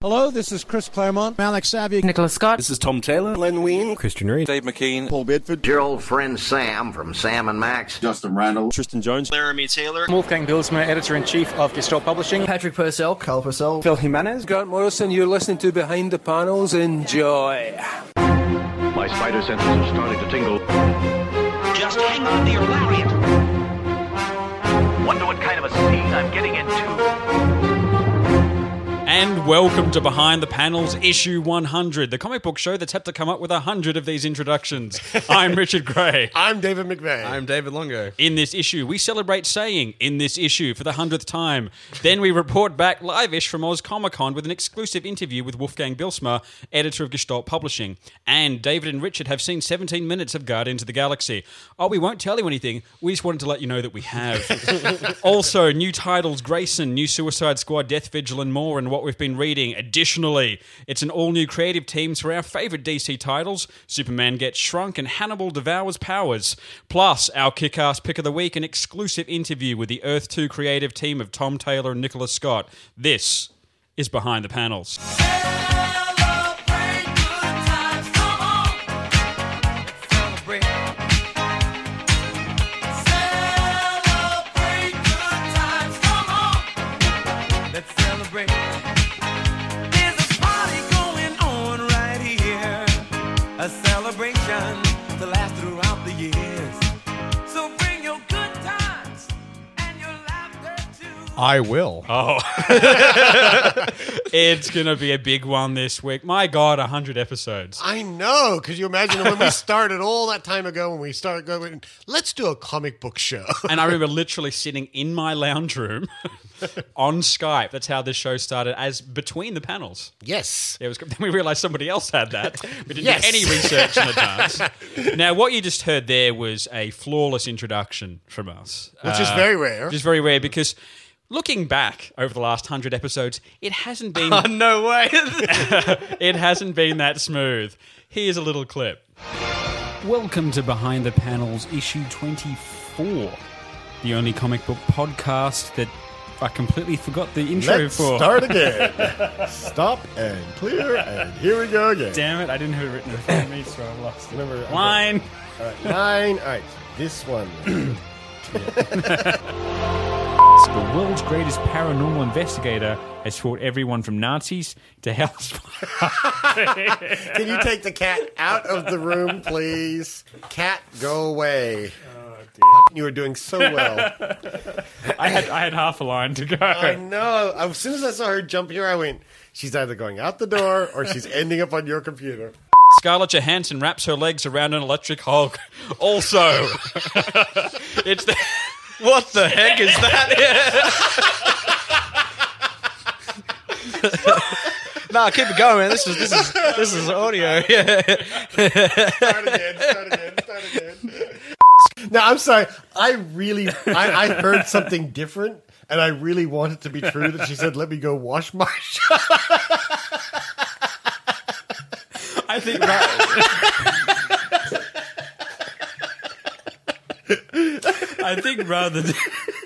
Hello, this is Chris Claremont. Alex Savia. Nicholas Scott. This is Tom Taylor. Len Wein. Christian Reed. Dave McKean. Paul Bedford. Your old friend Sam from Sam and Max. Justin Randall. Tristan Jones. Laramie Taylor. Wolfgang Bilsma, Editor-in-Chief of Gestalt Publishing. Patrick Purcell. Carl Purcell. Phil Jimenez. Grant Morrison. You're listening to Behind the Panels. Enjoy. My spider senses are starting to tingle. Just hang on to your lariat. Wonder what kind of a scene I'm getting into. And welcome to Behind the Panels, issue 100, the comic book show that's had to come up with 100 of these introductions. I'm Richard Gray. I'm David McVeigh. I'm David Longo. In this issue, we celebrate saying, in this issue, for the 100th time. Then we report back live-ish from Oz Comic Con with an exclusive interview with Wolfgang Bilsma, editor of Gestalt Publishing. And David and Richard have seen 17 minutes of Guardians of the Galaxy. Oh, we won't tell you anything. We just wanted to let you know that we have. Also, new titles, Grayson, new Suicide Squad, Death Vigil, and more, and what we've been reading. Additionally, it's an all-new creative teams for our favourite DC titles, Superman Gets Shrunk and Hannibal Devours Powers, plus our kick-ass pick of the week, an exclusive interview with the Earth 2 creative team of Tom Taylor and Nicholas Scott. This is Behind the Panels. I will. Oh. It's going to be a big one this week. My God, 100 episodes. I know. Could you imagine when we started all that time ago, when we started going, let's do a comic book show. And I remember literally sitting in my lounge room on Skype. That's how this show started, as between the panels. Yes. Then we realized somebody else had that. We didn't do any research in advance. Now, what you just heard there was a flawless introduction from us. Which is very rare. Which is very rare because... looking back over the last 100 episodes, it hasn't been... Oh, no way! It hasn't been that smooth. Here's a little clip. Welcome to Behind the Panels, issue 24. The only comic book podcast that I completely forgot the intro Let's for. Start again. Stop and clear, and here we go again. Damn it, I didn't have it written in front of me, so I've lost it. Remember, line. All right, line. All right, this one. The world's greatest paranormal investigator has fought everyone from Nazis to Hell's Can you take the cat out of the room, please? Cat, go away. Oh, dear. You were doing so well. I had half a line to go. I know. As soon as I saw her jump here, I went, she's either going out the door or she's ending up on your computer. Scarlett Johansson wraps her legs around an electric hog. Also, it's the... What the heck is that? No, keep it going, man. This is audio. Yeah. Start again. No, I'm sorry. I heard something different, and I really want it to be true that she said, "Let me go wash my shot." I think rather than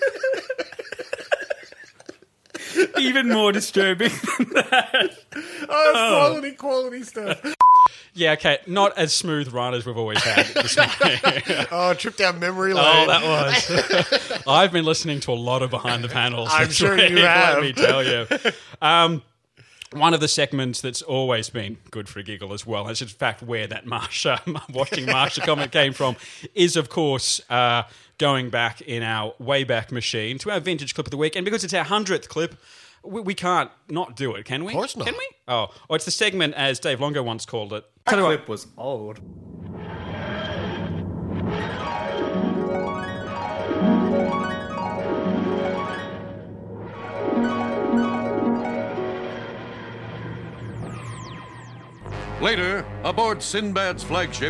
even more disturbing than that. Oh, quality stuff. Yeah, okay, not as smooth run as we've always had this morning. Oh, trip down memory lane. Oh, that was. I've been listening to a lot of Behind the Panels. I'm sure you have. Let me tell you. One of the segments that's always been good for a giggle as well, and it's in fact where that watching Marsha comment came from, is of course going back in our Wayback Machine to our vintage clip of the week. And because it's our 100th clip, we can't not do it, can we? Of course not. Can we? Oh, it's the segment, as Dave Longo once called it. That clip was old. Later, aboard Sinbad's flagship.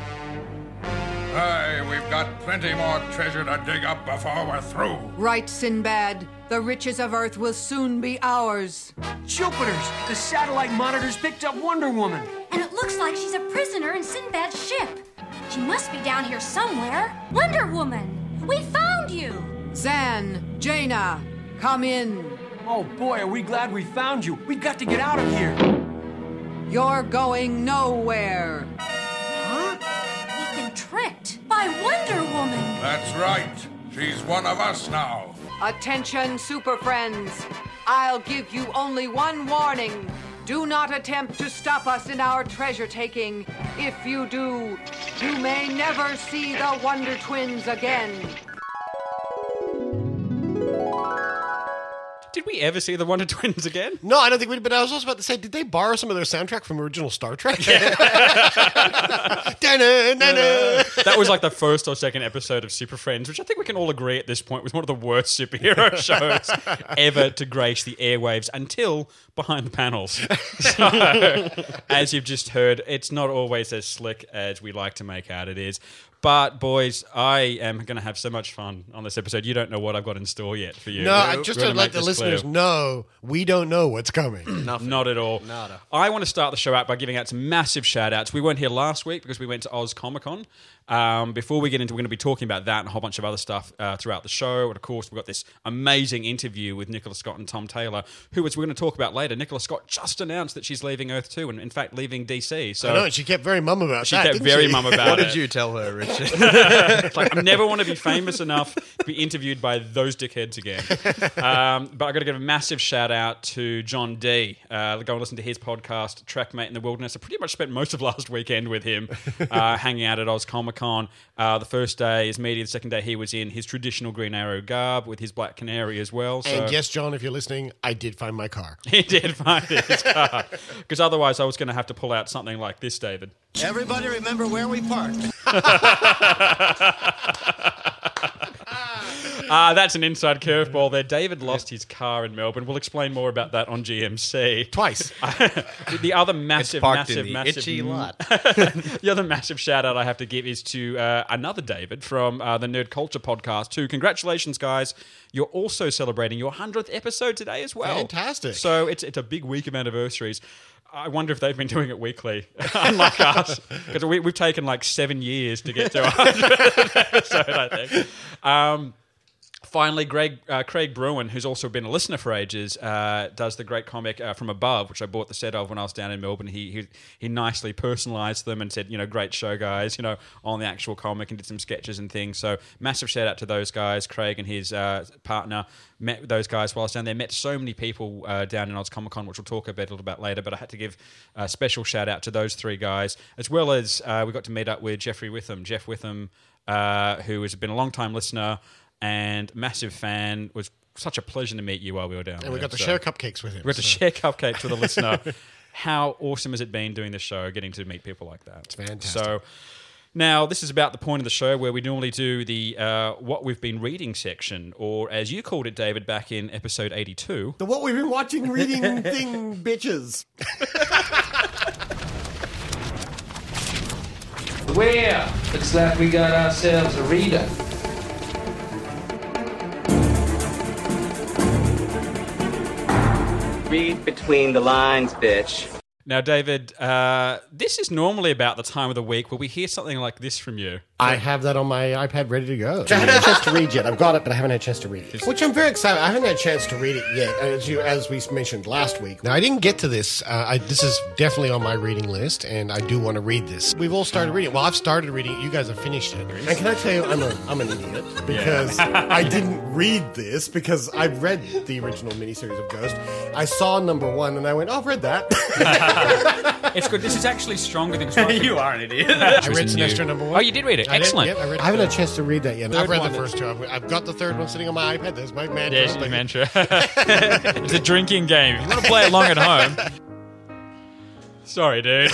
Aye, we've got plenty more treasure to dig up before we're through. Right, Sinbad. The riches of Earth will soon be ours. Jupiter's! The satellite monitors picked up Wonder Woman. And it looks like she's a prisoner in Sinbad's ship. She must be down here somewhere. Wonder Woman! We found you! Zan, Jaina, come in. Oh boy, are we glad we found you. We got to get out of here. You're going nowhere. Huh? We've been tricked by Wonder Woman. That's right. She's one of us now. Attention, Super Friends. I'll give you only one warning. Do not attempt to stop us in our treasure taking. If you do, you may never see the Wonder Twins again. Did we ever see the Wonder Twins again? No, I don't think we did, but I was also about to say, did they borrow some of their soundtrack from original Star Trek? That was like the first or second episode of Super Friends, which I think we can all agree at this point was one of the worst superhero shows ever to grace the airwaves until Behind the Panels. So, as you've just heard, it's not always as slick as we like to make out it is. But, boys, I am going to have so much fun on this episode. You don't know what I've got in store yet for you. No, just to let the listeners know, we don't know what's coming. Not at all. Nada. I want to start the show out by giving out some massive shout-outs. We weren't here last week because we went to Oz Comic-Con. Before we get into, we're going to be talking about that and a whole bunch of other stuff throughout the show. And, of course, we've got this amazing interview with Nicola Scott and Tom Taylor, who, as we're going to talk about later, Nicola Scott just announced that she's leaving Earth 2 and, in fact, leaving DC. So I know, and she kept very mum about she that, kept didn't very she? mum about What it. did you tell her, Richard? It's like, I never want to be famous enough to be interviewed by those dickheads again. But I've got to give a massive shout out to John D. Go and listen to his podcast, Trackmate in the Wilderness. I pretty much spent most of last weekend with him, hanging out at Oz Comic Con. The first day is media. The second day he was in his traditional Green Arrow garb with his Black Canary as well. So. And yes, John, if you're listening, I did find my car. He did find his car. Because otherwise I was going to have to pull out something like this, David. Everybody remember where we parked. That's an inside curveball there. David lost his car in Melbourne. We'll explain more about that on GMC. Twice. The other massive, massive itchy lot. The other massive shout out I have to give is to another David from the Nerd Culture podcast, who, congratulations, guys. You're also celebrating your 100th episode today as well. Fantastic. So it's a big week of anniversaries. I wonder if they've been doing it weekly, unlike us, because we've taken like 7 years to get to 100th episode, I think. Finally, Craig Bruin, who's also been a listener for ages, does the great comic From Above, which I bought the set of when I was down in Melbourne. He nicely personalised them and said, great show, guys, on the actual comic, and did some sketches and things. So massive shout out to those guys. Craig and his partner met those guys while I was down there. Met so many people down in Oz Comic Con, which we'll talk a little bit later. But I had to give a special shout out to those three guys, as well as we got to meet up with Jeff Witham, who has been a long time listener and massive fan. Was such a pleasure to meet you while we were down there. And we got to share cupcakes with him. We got to share cupcakes with a listener. How awesome has it been doing this show, getting to meet people like that? It's fantastic. So now this is about the point of the show where we normally do the What We've Been Reading section, or as you called it, David, back in episode 82. The What We've Been Watching Reading thing, bitches. Well, looks like we got ourselves a reader. Read between the lines, bitch. Now, David, this is normally about the time of the week where we hear something like this from you. I have that on my iPad ready to go. I haven't had a chance to read yet. I've got it, but I haven't had a chance to read it. Which I'm very excited. I haven't had a chance to read it yet, as we mentioned last week. Now, I didn't get to this. This is definitely on my reading list, and I do want to read this. We've all started reading it. Well, I've started reading it. You guys have finished it. And can I tell you, I'm an idiot, because I didn't read this, because I've read the original miniseries of Ghost. I saw number 1, and I went, I've read that. It's good. This is actually stronger than Smoking. You are an idiot. I read Sinestro number 1. Oh, you did read it. Excellent. I haven't had a chance to read that yet. I've read the first 2. I've got the third one sitting on my iPad. There's my mantra. There's your mantra. It's a drinking game. If you want to play along at home. Sorry, dude.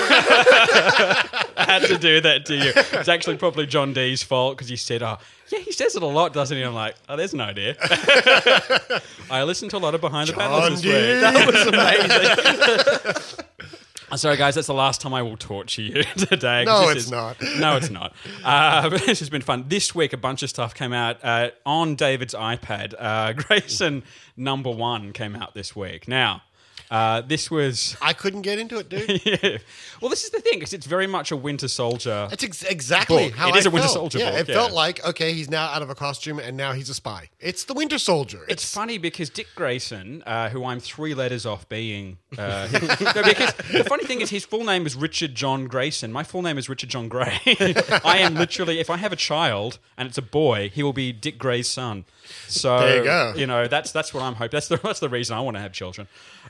I had to do that to you. It's actually probably John D's fault, because he said, he says it a lot, doesn't he? I'm like, there's no idea. I listened to a lot of Behind the Panels this week. That was amazing. I'm sorry, guys. That's the last time I will torture you today. No, it's not. No, it's not. But this has been fun. This week, a bunch of stuff came out on David's iPad. Grayson number 1 came out this week. Now, This was... I couldn't get into it, dude. Yeah. Well, this is the thing, because it's very much a Winter Soldier. It's exactly book. how it is I a Winter felt. Soldier Yeah, book. it felt like, okay, he's now out of a costume and now he's a spy. It's the Winter Soldier. It's funny because Dick Grayson, who I'm 3 letters off being... no, because the funny thing is his full name is Richard John Grayson. My full name is Richard John Gray. I am literally, if I have a child and it's a boy, he will be Dick Gray's son. So, there you go. You know, that's what I'm hoping. That's the reason I want to have children.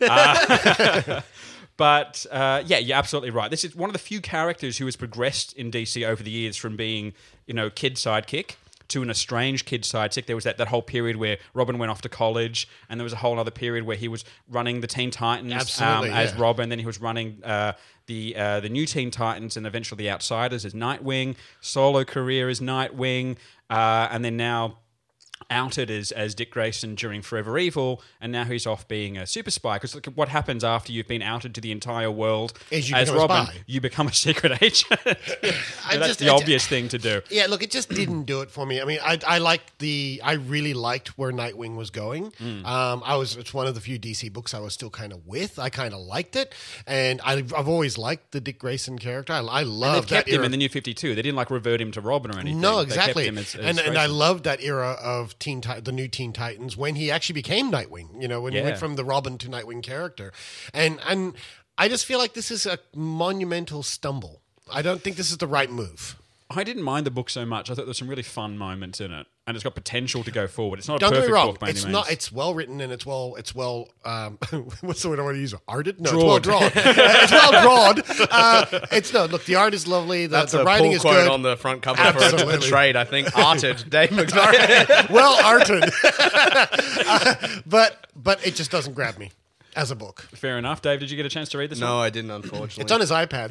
But yeah, you're absolutely right. This is one of the few characters who has progressed in DC over the years from being, kid sidekick to an estranged kid sidekick. There was that whole period where Robin went off to college, and there was a whole other period where he was running the Teen Titans as Robin. Then he was running the new Teen Titans and eventually the Outsiders as Nightwing. Solo career as Nightwing, and then now outed as Dick Grayson during Forever Evil, and now he's off being a super spy. Because look at what happens after you've been outed to the entire world as Robin. You become a secret agent. That's the obvious thing to do. Yeah, look, it just didn't do it for me. I mean, I really liked where Nightwing was going. It's one of the few DC books I was still kind of with. I kind of liked it, and I've always liked the Dick Grayson character. I love that. They kept him era. in the New 52. They didn't revert him to Robin or anything. No, exactly. They kept him and I loved that era of the new Teen Titans when he actually became Nightwing. When he went from the Robin to Nightwing character, and I just feel like this is a monumental stumble. I don't think this is the right move. I didn't mind the book so much. I thought there was some really fun moments in it, and it's got potential to go forward. It's not a perfect book by any means. It's well written and it's well. What's the word I want to use? Arted? No, Drawed. It's well drawn. It's well drawn. Look, the art is lovely. The writing is good. That's a pull quote on the front cover for a trade. I think arted. Dave McMurray. Well arted. But it just doesn't grab me as a book. Fair enough. Dave, did you get a chance to read this one? No, I didn't, unfortunately. It's on his iPad.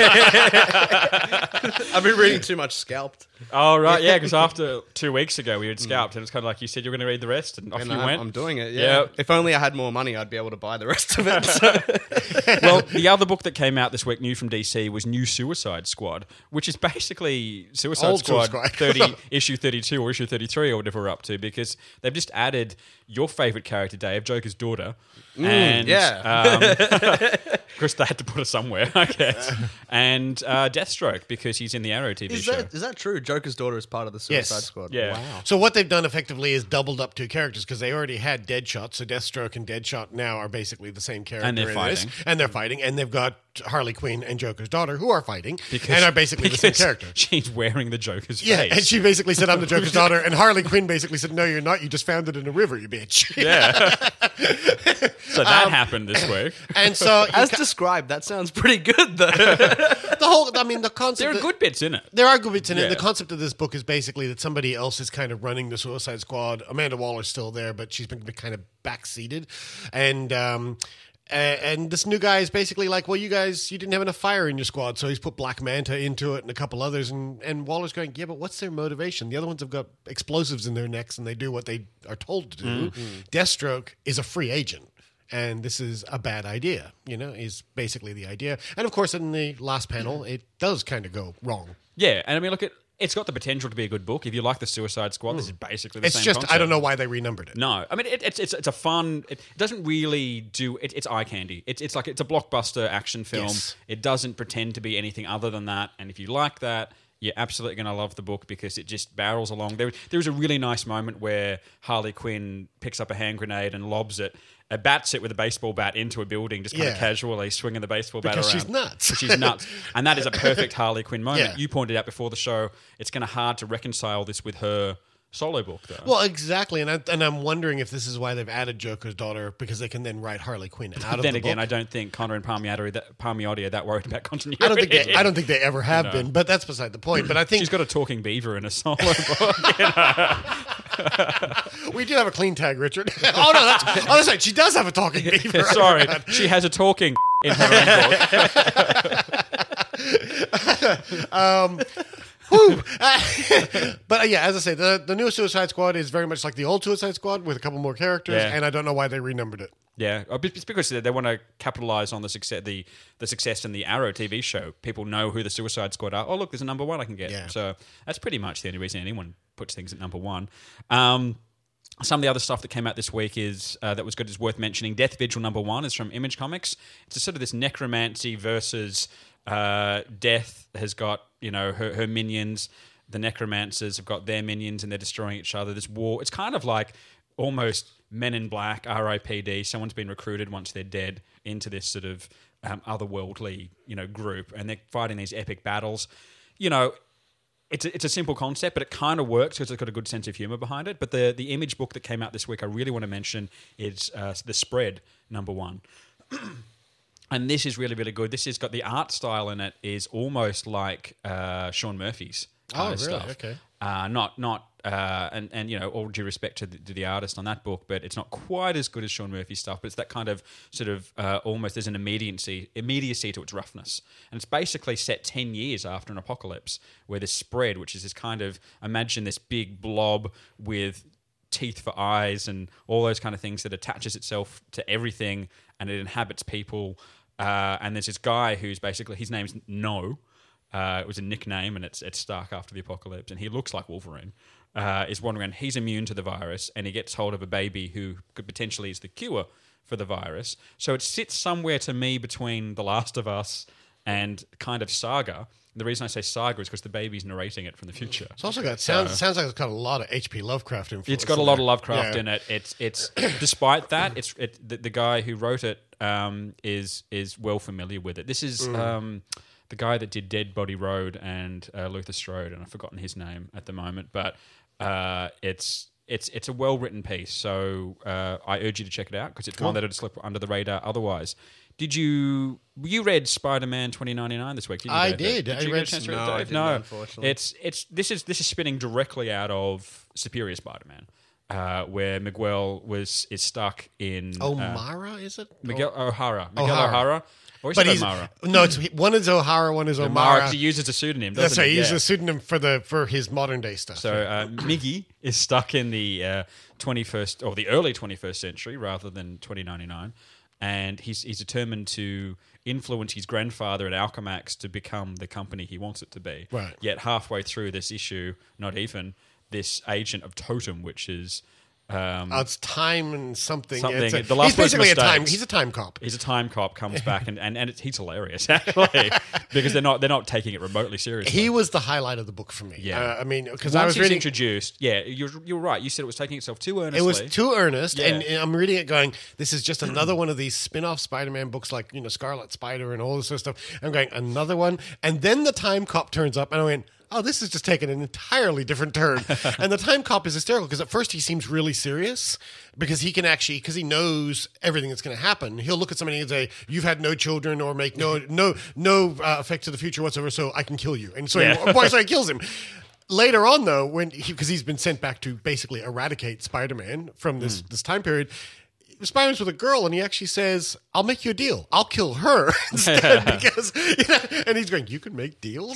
I've been reading too much Scalped. Oh, right, yeah, because after 2 weeks ago we had Scalped, and it's kind of like you said you were going to read the rest, and off you went. I'm doing it, yeah. If only I had more money, I'd be able to buy the rest of it. Well, the other book that came out this week, new from DC, was New Suicide Squad, which is basically Suicide Squad 30, issue 32 or issue 33 or whatever we're up to, because they've just added your favourite character, Dave, Joker's daughter. And, of course, they had to put her somewhere, I guess. And Deathstroke, because he's in the Arrow TV show. Is that true? Joker's daughter is part of the Suicide Squad. Yeah. Wow. So what they've done effectively is doubled up 2 characters because they already had Deadshot. So Deathstroke and Deadshot now are basically the same character. And they're fighting. And they're fighting. And they've got Harley Quinn and Joker's daughter who are fighting and are basically the same character. She's wearing the Joker's face. Yeah, and she basically said, I'm the Joker's daughter. And Harley Quinn basically said, no, you're not. You just found it in a river, you bitch. Yeah. So that happened this week. And so as described, that sounds pretty good though. The concept. There are good bits in it. There are good bits in it. The concept of this book is basically that somebody else is kind of running the Suicide Squad. Amanda Waller's still there, but she's been kind of backseated. And this new guy is basically like, well, you didn't have enough fire in your squad, so he's put Black Manta into it and a couple others. And Waller's going, yeah, but what's their motivation? The other ones have got explosives in their necks and they do what they are told to do. Deathstroke is a free agent. And this is a bad idea, is basically the idea. And of course, in the last panel, it does kind of go wrong. Yeah, and I mean, look, it's got the potential to be a good book. If you like the Suicide Squad, this is basically the same concept. I don't know why they renumbered it. No, I mean, it's a fun. It doesn't really do. It's eye candy. It's a blockbuster action film. Yes. It doesn't pretend to be anything other than that. And if you like that, you're absolutely going to love the book because it just barrels along. There was a really nice moment where Harley Quinn picks up a hand grenade and lobs it. Bats it with a baseball bat into a building, just kind of casually swinging the baseball bat around. Because she's nuts. She's nuts. And that is a perfect Harley Quinn moment. Yeah. You pointed out before the show, it's kind of hard to reconcile this with her solo book, though. Well, exactly. And I'm wondering if this is why they've added Joker's daughter, because they can then write Harley Quinn out of the Then again, book. I don't think Connor and Palmiotti are that worried about continuity. I don't think they ever have been, but that's beside the point. But I think she's got a talking beaver in a solo book. We do have a clean tag, Richard. That's right. She does have a talking beaver. Sorry, she has a talking in her own book. But yeah, as I say, the new Suicide Squad is very much like the old Suicide Squad with a couple more characters, and I don't know why they renumbered it. Yeah, it's because they want to capitalize on the success in the Arrow TV show. People know who the Suicide Squad are. Oh, look, there's a number 1 I can get. Yeah. So that's pretty much the only reason anyone puts things at number 1. Some of the other stuff that came out this week is that was good, is worth mentioning. Death Vigil #1 is from Image Comics. It's a sort of this necromancy versus Death has got, her minions. The necromancers have got their minions and they're destroying each other. This war, it's kind of like almost Men in Black, RIPD. Someone's been recruited once they're dead into this sort of otherworldly, group, and they're fighting these epic battles. It's a simple concept, but it kind of works because it's got a good sense of humor behind it. But the Image book that came out this week I really want to mention is The Spread #1. And this is really, really good. This has got the art style in it is almost like Sean Murphy's stuff. Okay. All due respect to the artist on that book, but it's not quite as good as Sean Murphy's stuff. But it's that kind of sort of almost there's an immediacy to its roughness, and it's basically set 10 years after an apocalypse, where the Spread, which is this kind of imagine this big blob with teeth for eyes and all those kind of things that attaches itself to everything and it inhabits people. And there's this guy who's basically his name's No. It was a nickname, and it's Stark after the apocalypse, and he looks like Wolverine. Is wandering around. He's immune to the virus, and he gets hold of a baby who could potentially is the cure for the virus. So it sits somewhere to me between The Last of Us and kind of Saga. The reason I say Saga is because the baby's narrating it from the future. It's also got sounds like it's got a lot of H.P. Lovecraft influence. It's got a lot of Lovecraft in it. It's despite that, the guy who wrote it is well familiar with it. This is the guy that did Dead Body Road and Luther Strode, and I've forgotten his name at the moment, but it's a well written piece. So I urge you to check it out because it's one that'll slip under the radar otherwise. You read Spider-Man 2099 this week? Didn't you, I Dave? did. Did you get a chance to read it, Dave? No, unfortunately. This is spinning directly out of Superior Spider-Man, where Miguel is stuck in O'Mara. Is it Miguel O'Hara? Or is but it O'Mara? No, one is O'Hara, one is O'Mara. Because he uses a pseudonym. That's right. He uses Yeah. a pseudonym for his modern day stuff. So Miggy is stuck in the 21st or the early 21st century rather than 2099, and he's determined to influence his grandfather at Alchemax to become the company he wants it to be. Right. Yet halfway through this issue, not even this agent of Totem, which is. It's time and something. The last he's basically a time. mistakes. He's a time cop. He's a time cop. Comes back and he's hilarious actually because they're not taking it remotely seriously. He was the highlight of the book for me. Yeah, I mean, because I was reading introduced. Yeah, you're right. You said it was taking itself too earnestly. It was too earnest, Yeah. and I'm reading it going, this is just another one of these spin-off Spider-Man books like, Scarlet Spider and all this sort of stuff. I'm going, another one. And then the time cop turns up, and I went, oh, this is just taking an entirely different turn. And the time cop is hysterical because at first he seems really serious because he he knows everything that's going to happen. He'll look at somebody and say, you've had no children or make no effect to the future whatsoever, so I can kill you. And so he kills him. Later on, though, because he's been sent back to basically eradicate Spider-Man from this time period, Spider-Man's with a girl, and he actually says, I'll make you a deal. I'll kill her instead because, and he's going, you can make deals?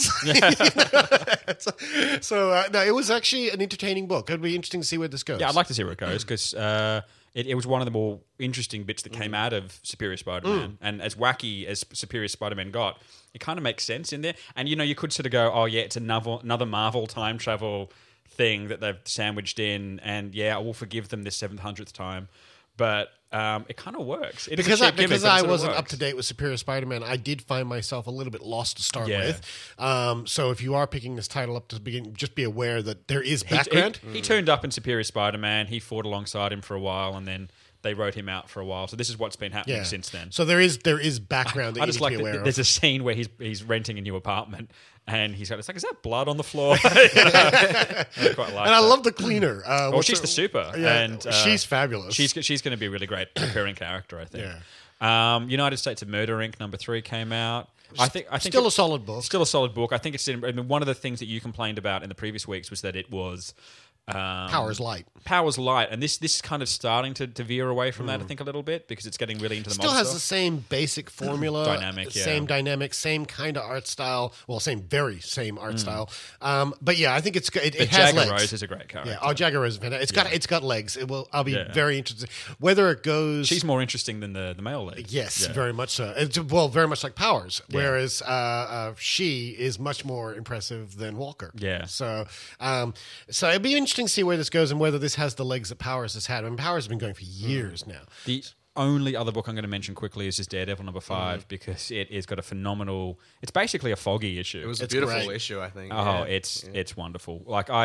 So it was actually an entertaining book. It'd be interesting to see where this goes. Yeah, I'd like to see where it goes because it was one of the more interesting bits that came out of Superior Spider-Man. And as wacky as Superior Spider-Man got, it kind of makes sense in there. And, you could sort of go, oh, yeah, it's another Marvel time travel thing that they've sandwiched in. And, yeah, I will forgive them this 700th time. But it kind of works. Because I wasn't up to date with Superior Spider-Man, I did find myself a little bit lost to start with. So if you are picking this title up to begin, just be aware that there is background. He turned up in Superior Spider-Man. He fought alongside him for a while, and then they wrote him out for a while. So this is what's been happening since then. So there is background that you need to be aware of. There's a scene where he's renting a new apartment. And it's like, is that blood on the floor? I quite like I love the cleaner. She's the super. Yeah, and she's fabulous. She's going to be a really great recurring character, I think. Yeah. United States of Murder Inc. #3 came out. I think still a solid book. Still a solid book. I think one of the things that you complained about in the previous weeks was that it was Power's light. Power's light, and this is kind of starting to veer away from that, I think, a little bit because it's getting really into the still mod has stuff. the same basic formula, same dynamic, same kind of art style. Well, same art style. But yeah, I think it has Jagger legs. Rose is a great character. Yeah, Jagger Rose is fantastic. It's got legs. I'll be very interested whether it goes. She's more interesting than the male legs. Yes, very much so. It's very much like Powers, whereas she is much more impressive than Walker. Yeah. So it'd be interesting interesting to see where this goes and whether this has the legs that Powers has had. I mean, Powers has been going for years now. The only other book I'm going to mention quickly is Daredevil number 5 because it has got a phenomenal. It's basically a Foggy issue. It was a beautiful issue, I think. Oh, it's wonderful.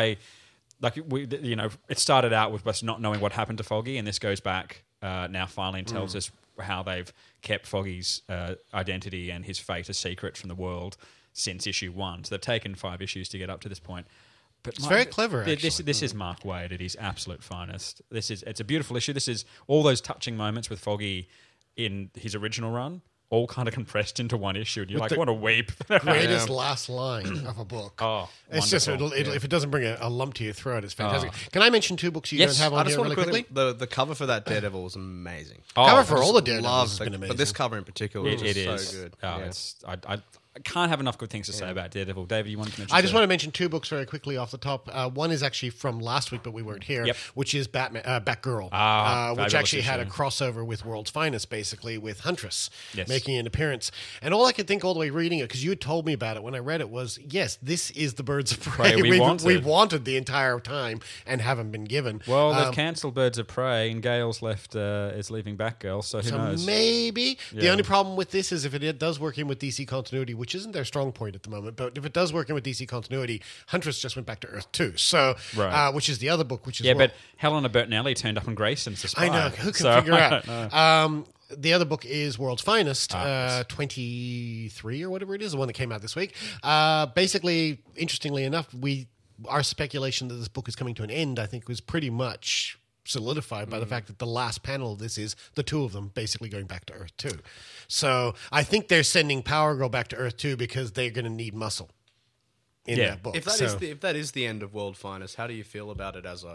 It started out with us not knowing what happened to Foggy, and this goes back now finally and tells us how they've kept Foggy's identity and his fate a secret from the world since issue 1. So they've taken 5 issues to get up to this point. But it's very clever, actually. This is Mark Waid at his absolute finest. It's a beautiful issue. This is all those touching moments with Foggy in his original run, all kind of compressed into one issue. And you're like, what a weep. Greatest last line of a book. Oh, it's just, if it doesn't bring a lump to your throat, it's fantastic. Can I mention 2 books you don't have on here really quickly? The cover for that Daredevil was amazing. Cover for all the Daredevils has been amazing. But this cover in particular is so good. I can't have enough good things to say about Daredevil. David, you wanted to mention? I just want to mention 2 books very quickly off the top. One is actually from last week, but we weren't here, which is Batgirl, which actually had a crossover with World's Finest, basically, with Huntress making an appearance. And all I could think all the way reading it, because you had told me about it when I read it, was, yes, this is the Birds of Prey we wanted the entire time and haven't been given. Well, they've cancelled Birds of Prey, and Gale's left is leaving Batgirl, so who knows? Maybe. The only problem with this is if it does work in with DC continuity, which isn't their strong point at the moment, but if it does work in with DC continuity, Huntress just went back to Earth 2, so which is the other book, which is but Helena Bertinelli turned up in Grayson's. I know, who can figure out? The other book is World's Finest, 23 or whatever it is, the one that came out this week. Basically, interestingly enough, our speculation that this book is coming to an end, I think, was pretty much solidified by the fact that the last panel of this is the 2 of them basically going back to Earth 2. So I think they're sending Power Girl back to Earth 2 because they're going to need muscle in that book. If that is the end of World Finest, how do you feel about it as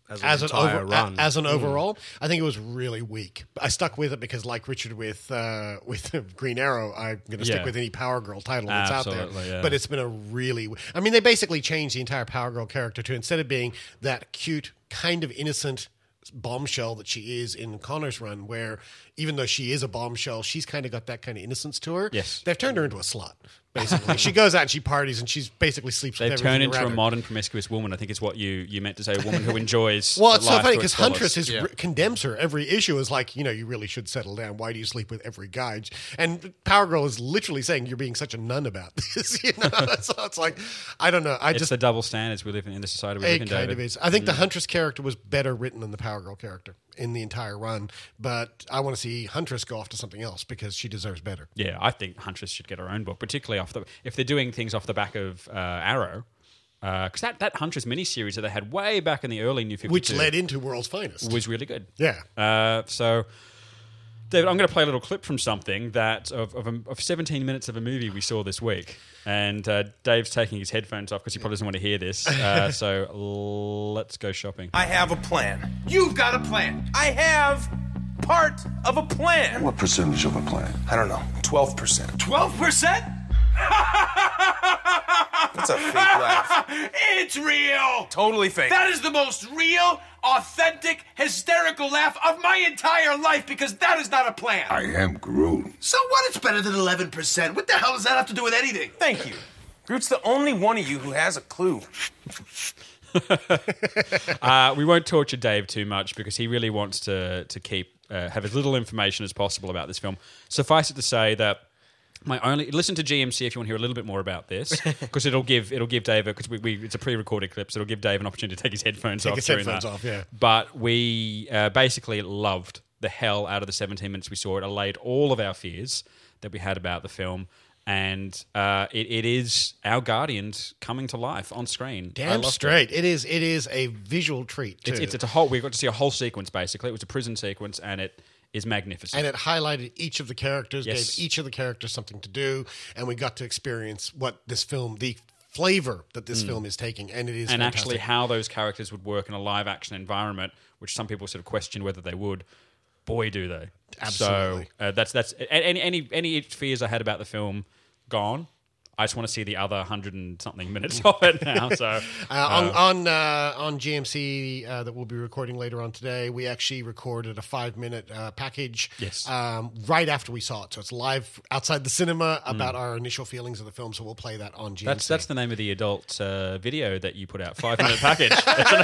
an overall? I think it was really weak. I stuck with it because, like Richard with Green Arrow, I'm going to stick with any Power Girl title that's out there. Yeah. But it's been a really... I mean, they basically changed the entire Power Girl character to, instead of being that cute, kind of innocent bombshell that she is in Connor's run, where even though she is a bombshell, she's kind of got that kind of innocence to her. Yes. They've turned her into a slut. Basically, she goes out and she parties and she's basically sleeps with everything everything. They've turned into a modern promiscuous woman. I think is what you meant to say. A woman who enjoys. Well, it's so funny because Huntress condemns her every issue is like, you really should settle down. Why do you sleep with every guy? And Power Girl is literally saying you're being such a nun about this. So it's like, I don't know. It's the double standards we live in the society we live in. It kind of is. I think the Huntress character was better written than the Power Girl character in the entire run, but I want to see Huntress go off to something else because she deserves better. Yeah, I think Huntress should get her own book, particularly if they're doing things off the back of Arrow, because that Huntress miniseries that they had way back in the early New 52, which led into World's Finest, was really good. Yeah. So, David, I'm going to play a little clip from something that of 17 minutes of a movie we saw this week, and Dave's taking his headphones off because he probably doesn't want to hear this. So let's go shopping. I have a plan. You've got a plan. I have part of a plan. What percentage of a plan? I don't know. 12%. 12%? That's a fake laugh. It's real. Totally fake. That is the most real, authentic, hysterical laugh of my entire life because that is not a plan. I am Groot. So what? It's better than 11%. What the hell does that have to do with anything? Thank you. Groot's the only one of you who has a clue. We won't torture Dave too much because he really wants to keep have as little information as possible about this film. Suffice it to say that listen to GMC if you want to hear a little bit more about this, because it'll give Dave, because it's a pre-recorded clip, so it'll give Dave an opportunity to take his headphones off. Yeah. But we basically loved the hell out of the 17 minutes we saw. It allayed all of our fears that we had about the film. And it is our Guardians coming to life on screen. Damn straight. It is a visual treat, too. It's a whole. We got to see a whole sequence, basically. It was a prison sequence, and it is magnificent. And it highlighted each of the characters, gave each of the characters something to do, and we got to experience what this film, the flavor that this film is taking, and it is and fantastic. Actually how those characters would work in a live-action environment, which some people sort of questioned whether they would. Boy, do they. Absolutely. So that's any fears I had about the film gone. I just want to see the other 100 and something minutes of it now. So on GMC that we'll be recording later on today, we actually recorded a 5-minute package. Yes. Right after we saw it, so it's live outside the cinema about our initial feelings of the film. So we'll play that on GMC. That's the name of the adult video that you put out, 5-minute package.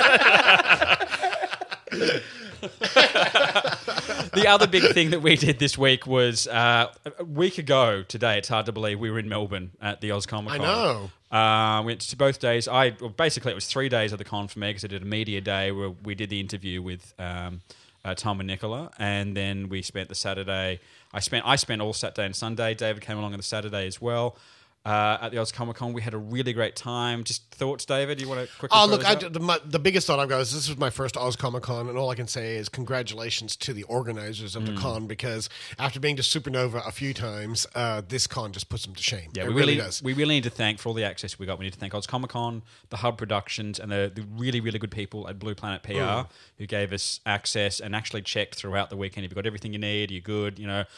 The other big thing that we did this week was a week ago today. It's hard to believe we were in Melbourne at the Oz Comic Con. I know. Went to both days. Basically, it was 3 days of the con for me because I did a media day where we did the interview with Tom and Nicola, and then we spent the Saturday. I spent all Saturday and Sunday. David came along on the Saturday as well. At the Oz Comic Con, we had a really great time. Just thoughts, David? You want to quickly? Oh, look, the biggest thought I've got is this was my first Oz Comic Con, and all I can say is congratulations to the organizers of the con, because after being to Supernova a few times, this con just puts them to shame. Yeah, it really does. We really need to thank, for all the access we got, we need to thank Oz Comic Con, the Hub Productions, and the really, really good people at Blue Planet PR who gave us access and actually checked throughout the weekend. If you've got everything you need, you're good, you know.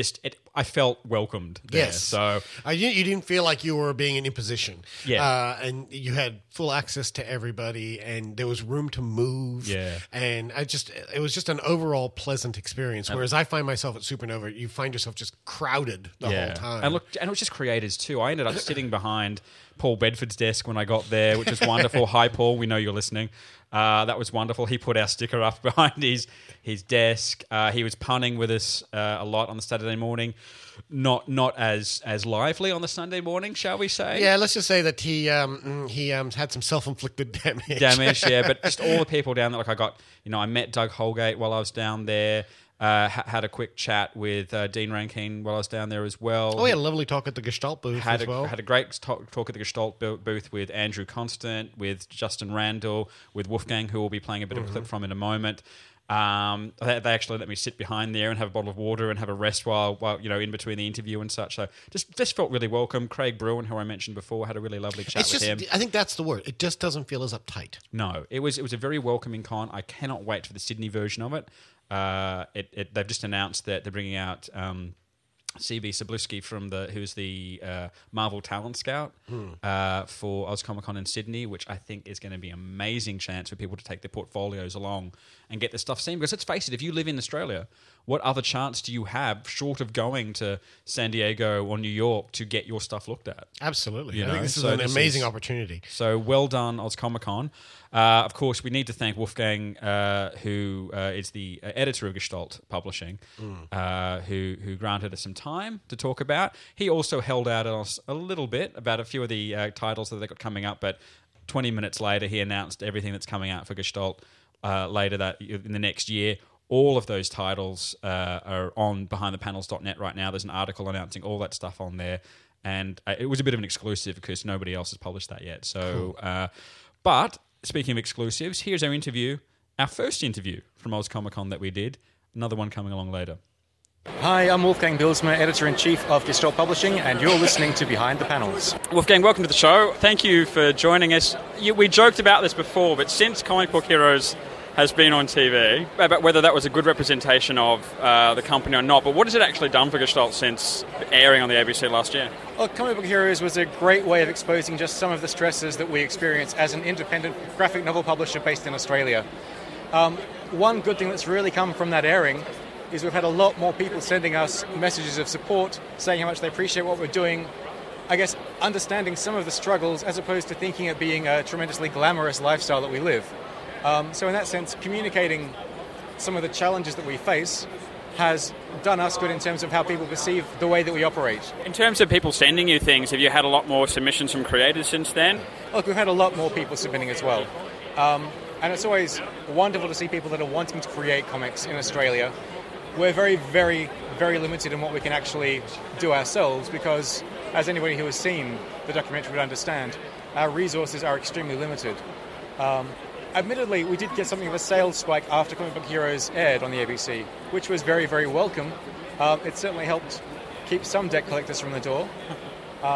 I felt welcomed there. Yes. So you didn't feel like you were being an imposition. Yeah. And you had full access to everybody, and there was room to move. Yeah. And it was just an overall pleasant experience. Whereas I find myself at Supernova, you find yourself just crowded the whole time. And it was just creators too. I ended up sitting behind Paul Bedford's desk when I got there, which was wonderful. Hi, Paul. We know you're listening. That was wonderful. He put our sticker up behind his desk. He was punning with us a lot on the Saturday morning. Not as lively on the Sunday morning, shall we say? Yeah, let's just say that he had some self-inflicted damage. Yeah, but just all the people down there. Like I met Doug Holgate while I was down there. Had a quick chat with Dean Rankine while I was down there as well. Oh, we had a lovely talk at the Gestalt booth as well. Had a great talk at the Gestalt booth with Andrew Constant, with Justin Randall, with Wolfgang, who we'll be playing a bit of a clip from in a moment. They actually let me sit behind there and have a bottle of water and have a rest while in between the interview and such. So just felt really welcome. Craig Bruin, who I mentioned before, had a really lovely chat with him. I think that's the word. It just doesn't feel as uptight. No, it was a very welcoming con. I cannot wait for the Sydney version of it. They've just announced that they're bringing out CB Sabluski who's the Marvel Talent Scout for Oz Comic Con in Sydney, which I think is going to be an amazing chance for people to take their portfolios along and get their stuff seen. Because let's face it, if you live in Australia, what other chance do you have short of going to San Diego or New York to get your stuff looked at? Absolutely. I think this is an amazing opportunity. So well done, Oz Comic Con. Of course, we need to thank Wolfgang, who is the editor of Gestalt Publishing, who granted us some time to talk about. He also held out on us a little bit about a few of the titles that they got coming up, but 20 minutes later, he announced everything that's coming out for Gestalt later in the next year. All of those titles are on behindthepanels.net right now. There's an article announcing all that stuff on there. And it was a bit of an exclusive because nobody else has published that yet. So, but speaking of exclusives, here's our first interview from Oz Comic Con that we did. Another one coming along later. Hi, I'm Wolfgang Bilsma, Editor-in-Chief of Gestalt Publishing, and you're listening to Behind the Panels. Wolfgang, welcome to the show. Thank you for joining us. We joked about this before, but since Comic Book Heroes has been on TV, about whether that was a good representation of the company or not, but what has it actually done for Gestalt since airing on the ABC last year? Well, Comic Book Heroes was a great way of exposing just some of the stresses that we experience as an independent graphic novel publisher based in Australia. One good thing that's really come from that airing is we've had a lot more people sending us messages of support, saying how much they appreciate what we're doing, I guess understanding some of the struggles as opposed to thinking it being a tremendously glamorous lifestyle that we live. So in that sense, communicating some of the challenges that we face has done us good in terms of how people perceive the way that we operate. In terms of people sending you things, have you had a lot more submissions from creators since then? Look, we've had a lot more people submitting as well. And it's always wonderful to see people that are wanting to create comics in Australia. We're very, very, very limited in what we can actually do ourselves because, as anybody who has seen the documentary would understand, our resources are extremely limited. Admittedly, we did get something of a sales spike after Comic Book Heroes aired on the ABC, which was very, very welcome. It certainly helped keep some debt collectors from the door.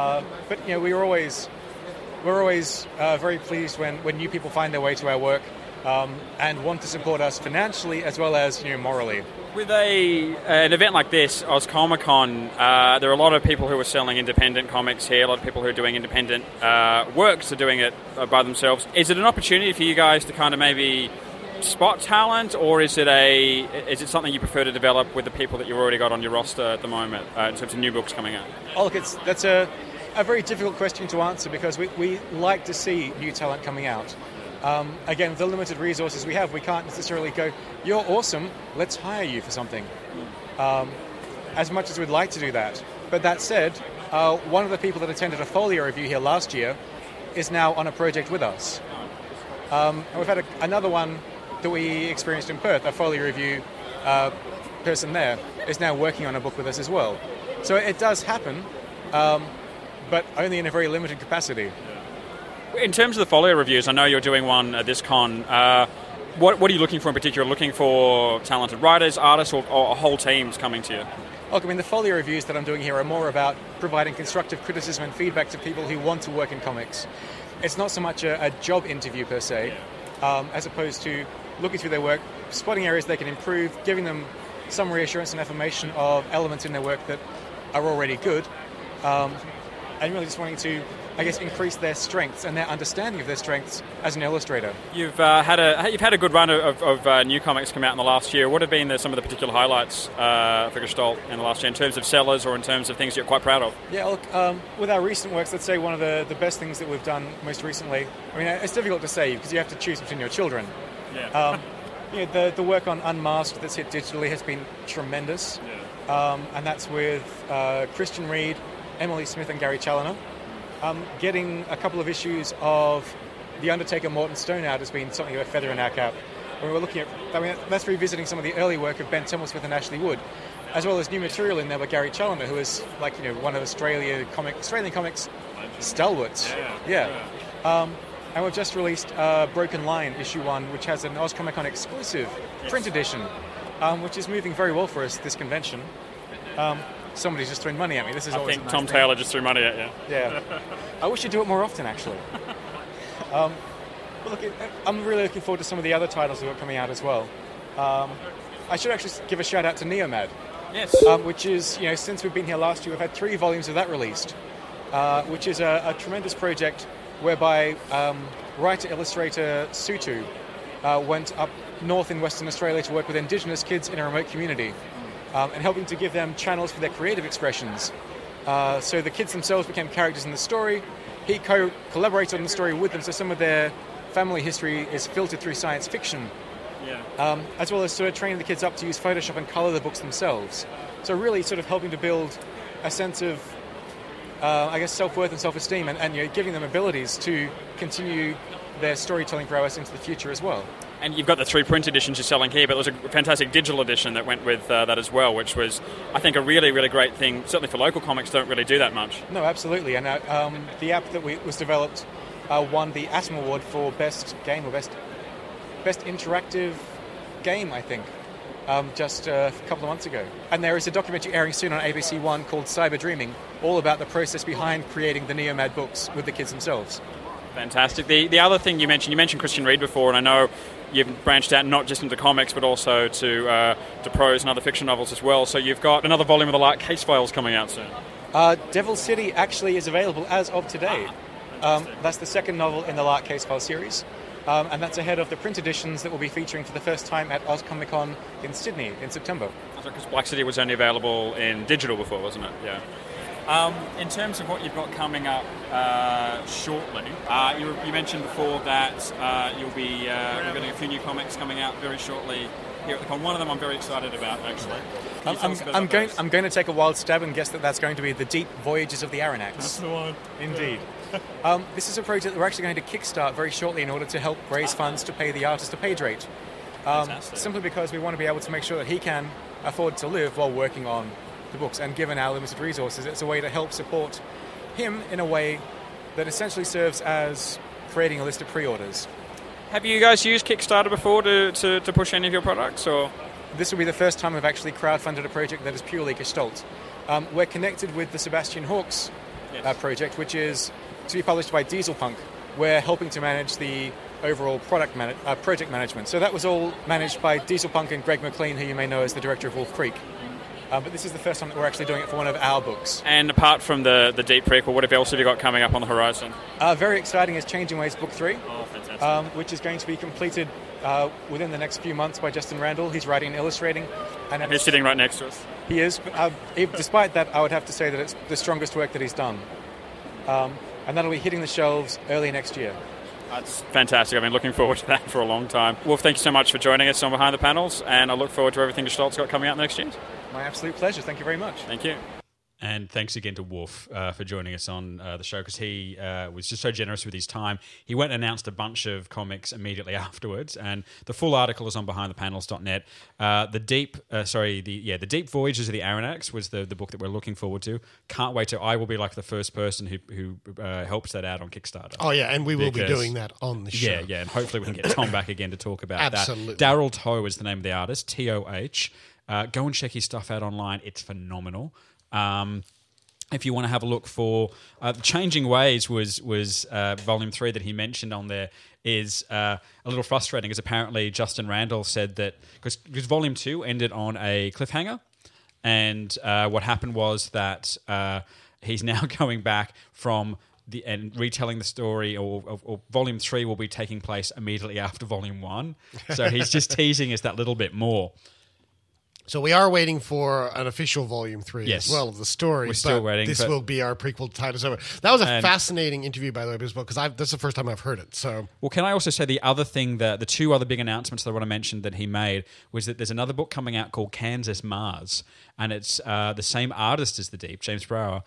But we're always very pleased when new people find their way to our work. and want to support us financially as well as morally. With an event like this, Oz Comic Con, there are a lot of people who are selling independent comics here, a lot of people who are doing independent works are doing it by themselves. Is it an opportunity for you guys to kind of maybe spot talent, or is it something you prefer to develop with the people that you've already got on your roster at the moment in terms of new books coming out? Oh, look, that's a very difficult question to answer because we like to see new talent coming out. Again, with the limited resources we have, we can't necessarily go, you're awesome, let's hire you for something. As much as we'd like to do that. But that said, one of the people that attended a folio review here last year is now on a project with us. And we've had another one that we experienced in Perth, a folio review person there, is now working on a book with us as well. So it does happen, but only in a very limited capacity. In terms of the folio reviews, I know you're doing one at this con. What are you looking for in particular? Looking for talented writers, artists, or whole teams coming to you? Look, I mean, the folio reviews that I'm doing here are more about providing constructive criticism and feedback to people who want to work in comics. It's not so much a job interview per se, as opposed to looking through their work, spotting areas they can improve, giving them some reassurance and affirmation of elements in their work that are already good, and really just wanting to, I guess, increase their strengths and their understanding of their strengths as an illustrator. You've had a good run of new comics come out in the last year. What have been some of the particular highlights for Gestalt in the last year in terms of sellers or in terms of things you're quite proud of? Yeah, look, with our recent works, let's say one of the best things that we've done most recently, I mean, it's difficult to say because you have to choose between your children. Yeah. The work on Unmasked that's hit digitally has been tremendous, and that's with Christian Reed, Emily Smith and Gary Challoner. Getting a couple of issues of The Undertaker Morton Stone out has been something of a feather in our cap. When we're looking at, that's revisiting some of the early work of Ben Templesmith and Ashley Wood, as well as new material in there by Gary Challoner, who is one of Australian comics stalwarts. And we've just released Broken Line issue 1, which has an Oz Comic Con exclusive print edition, which is moving very well for us this convention. Somebody's just throwing money at me. This is I think Tom Taylor just threw money at you. Yeah. I wish you'd do it more often, actually. But look, I'm really looking forward to some of the other titles that are coming out as well. I should actually give a shout out to Neomad. Yes. Which is, since we've been here last year, we've had 3 volumes of that released, which is a tremendous project whereby writer-illustrator Sutu went up north in Western Australia to work with Indigenous kids in a remote community. And helping to give them channels for their creative expressions. So the kids themselves became characters in the story. He collaborated on the story with them, so some of their family history is filtered through science fiction. As well as sort of training the kids up to use Photoshop and colour the books themselves. So really sort of helping to build a sense of, self-worth and self-esteem and giving them abilities to continue their storytelling prowess into the future as well. And you've got the 3 print editions you're selling here, but there was a fantastic digital edition that went with that as well, which was, I think, a really, really great thing. Certainly for local comics, don't really do that much. No, absolutely. And the app that was developed won the Atom Award for Best Game or Best Interactive Game, I think, just a couple of months ago. And there is a documentary airing soon on ABC One called Cyber Dreaming, all about the process behind creating the Neomad books with the kids themselves. Fantastic. The other thing you mentioned Christian Reed before, and I know you've branched out not just into comics but also to prose and other fiction novels as well. So you've got another volume of the Lark Case Files coming out soon. Devil City actually is available as of today. That's the second novel in the Lark Case Files series. And that's ahead of the print editions that will be featuring for the first time at Oz Comic Con in Sydney in September. Because Black City was only available in digital before, wasn't it? Yeah. In terms of what you've got coming up shortly, you mentioned before that we're getting a few new comics coming out very shortly here at the con. One of them I'm very excited about, actually. I'm going to take a wild stab and guess that that's going to be The Deep Voyages of the Aranax. That's the one. Indeed. This is a project that we're actually going to kickstart very shortly in order to help raise funds to pay the artist a page rate. Simply because we want to be able to make sure that he can afford to live while working on the books, and given our limited resources, it's a way to help support him in a way that essentially serves as creating a list of pre-orders. Have you guys used Kickstarter before to push any of your products, or? This will be the first time we've actually crowdfunded a project that is purely Gestalt. We're connected with the Sebastian Hawkes project, which is to be published by Dieselpunk. We're helping to manage the overall project management. So that was all managed by Diesel Punk and Greg McLean, who you may know as the director of Wolf Creek. But this is the first time that we're actually doing it for one of our books. And apart from the Deep prequel, what else have you got coming up on the horizon? Very exciting is Changing Ways Book 3, fantastic. which is going to be completed within the next few months by Justin Randall. He's writing and illustrating. And he's sitting right next to us. He is. But, despite that, I would have to say that it's the strongest work that he's done. And that'll be hitting the shelves early next year. That's fantastic. I've been looking forward to that for a long time. Wolf, thank you so much for joining us on Behind the Panels, and I look forward to everything Gestalt's got coming out next year. My absolute pleasure. Thank you very much. Thank you. And thanks again to Wolf for joining us on the show, because he was just so generous with his time. He went and announced a bunch of comics immediately afterwards, and the full article is on behindthepanels.net. The Deep Voyages of the Aronnax was the book that we're looking forward to. Can't wait to. I will be like the first person who helps that out on Kickstarter. Oh yeah, and we will be doing that on the show. Yeah, and hopefully we can get Tom back again to talk about Absolutely. that. Daryl Toe is the name of the artist, TOH. Go and check his stuff out online. It's phenomenal. If you want to have a look for Changing Ways was volume 3 that he mentioned on there is a little frustrating, as apparently Justin Randall said that because volume 2 ended on a cliffhanger, and what happened was that he's now going back from and retelling the story, or volume 3 will be taking place immediately after volume 1. So he's just teasing us that little bit more. So we are waiting for an official volume 3 as well of the story. We're still waiting. This will be our prequel to Tide Us Over. That was a fascinating interview, by the way, because that's the first time I've heard it. So, well, can I also say the other thing, that the two other big announcements that I want to mention that he made was that there's another book coming out called Kansas Mars, and it's the same artist as The Deep, James Brower.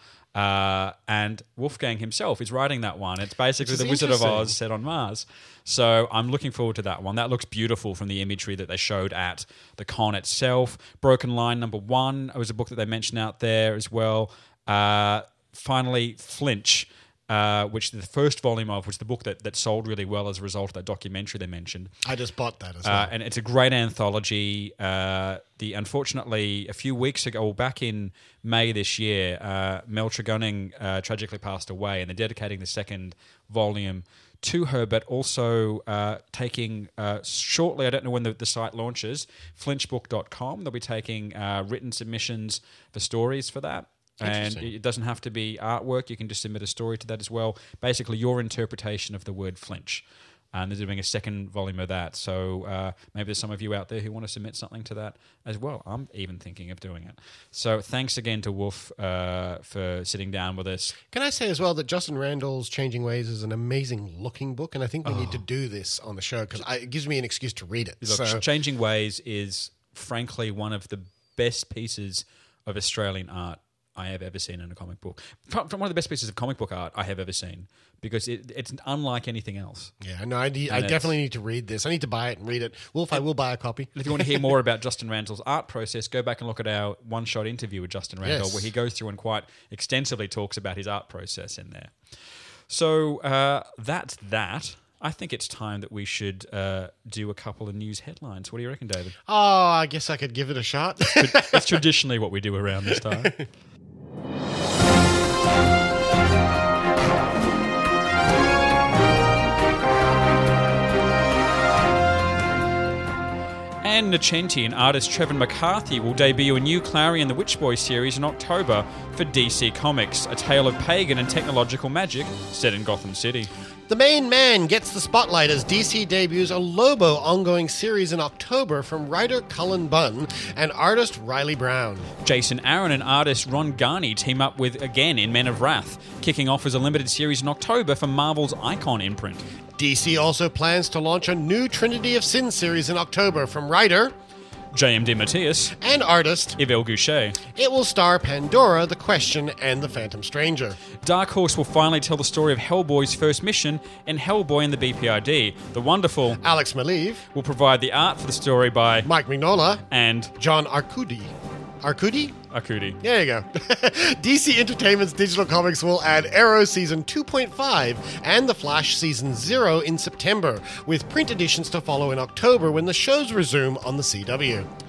And Wolfgang himself is writing that one. It's basically the Wizard of Oz set on Mars. So I'm looking forward to that one. That looks beautiful from the imagery that they showed at the con itself. Broken Line #1 was a book that they mentioned out there as well. Finally, Flinch, which the first volume of was the book that sold really well as a result of that documentary they mentioned. I just bought that as well. And it's a great anthology. Unfortunately, a few weeks ago, back in May this year, Mel Tregoning tragically passed away, and they're dedicating the second volume to her, but also taking shortly, I don't know when the site launches, flinchbook.com, they'll be taking written submissions for stories for that. And it doesn't have to be artwork. You can just submit a story to that as well. Basically, your interpretation of the word flinch. And they're doing a second volume of that. So maybe there's some of you out there who want to submit something to that as well. I'm even thinking of doing it. So thanks again to Wolf for sitting down with us. Can I say as well that Justin Randall's Changing Ways is an amazing looking book, and I think we need to do this on the show because it gives me an excuse to read it. Look, Changing Ways is, frankly, one of the best pieces of Australian art I have ever seen in a comic book. From one of the best pieces of comic book art I have ever seen, because it's unlike anything else. Yeah, no, I definitely need to read this. I need to buy it and read it. Wolf, I will buy a copy. If you want to hear more about Justin Randall's art process, go back and look at our one-shot interview with Justin Randall, where he goes through and quite extensively talks about his art process in there. So that's that. I think it's time that we should do a couple of news headlines. What do you reckon, David? Oh, I guess I could give it a shot. It's traditionally what we do around this time. Anne Nocenti and artist Trevor McCarthy will debut a new Clarion the Witch Boy series in October for DC Comics, a tale of pagan and technological magic set in Gotham City. The main man gets the spotlight as DC debuts a Lobo ongoing series in October from writer Cullen Bunn and artist Riley Brown. Jason Aaron and artist Ron Garney team up with again in Men of Wrath, kicking off as a limited series in October for Marvel's Icon imprint. DC also plans to launch a new Trinity of Sin series in October from writer J.M. DeMatteis and artist Yvel Goucher. It will star Pandora, The Question, and the Phantom Stranger. Dark Horse will finally tell the story of Hellboy's first mission in Hellboy and the BPRD. The wonderful Alex Maleev will provide the art for the story by Mike Mignola and John Arcudi. Arcudi? Arcudi. There you go. DC Entertainment's Digital Comics will add Arrow Season 2.5 and The Flash Season 0 in September, with print editions to follow in October when the shows resume on the CW.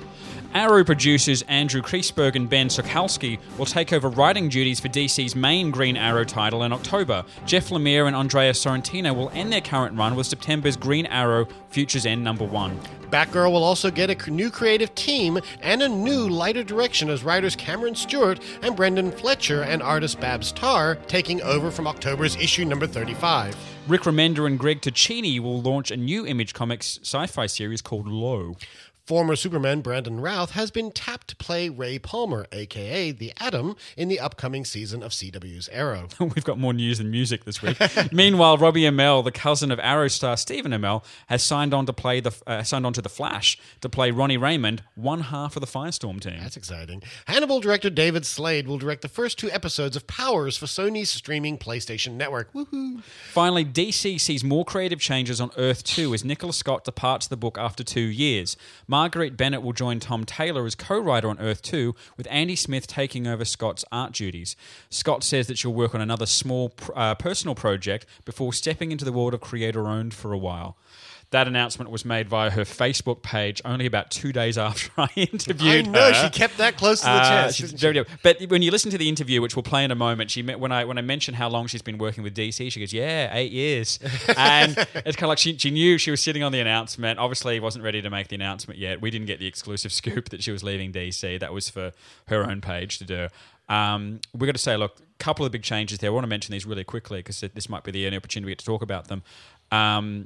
Arrow producers Andrew Kreisberg and Ben Sokalski will take over writing duties for DC's main Green Arrow title in October. Jeff Lemire and Andrea Sorrentino will end their current run with September's Green Arrow Future's End #1. Batgirl will also get a new creative team and a new lighter direction as writers Cameron Stewart and Brendan Fletcher and artist Babs Tarr taking over from October's issue number 35. Rick Remender and Greg Ticini will launch a new Image Comics sci-fi series called Low. Former Superman Brandon Routh has been tapped to play Ray Palmer, a.k.a. The Atom, in the upcoming season of CW's Arrow. We've got more news than music this week. Meanwhile, Robbie Amell, the cousin of Arrow star Stephen Amell, has signed on to The Flash to play Ronnie Raymond, one half of the Firestorm team. That's exciting. Hannibal director David Slade will direct the first 2 episodes of Powers for Sony's streaming PlayStation Network. Woohoo! Finally, DC sees more creative changes on Earth 2 as Nicola Scott departs the book after 2 years. Marguerite Bennett will join Tom Taylor as co-writer on Earth 2, with Andy Smith taking over Scott's art duties. Scott says that she'll work on another small personal project before stepping into the world of creator-owned for a while. That announcement was made via her Facebook page only about 2 days after I interviewed her. I know, she kept that close to the chest. But when you listen to the interview, which we'll play in a moment, when I mentioned how long she's been working with DC, she goes, yeah, 8 years. And it's kind of like she knew she was sitting on the announcement. Obviously, wasn't ready to make the announcement yet. We didn't get the exclusive scoop that she was leaving DC. That was for her own page to do. We've got to say, look, a couple of big changes there. I want to mention these really quickly because this might be the only opportunity we get to talk about them.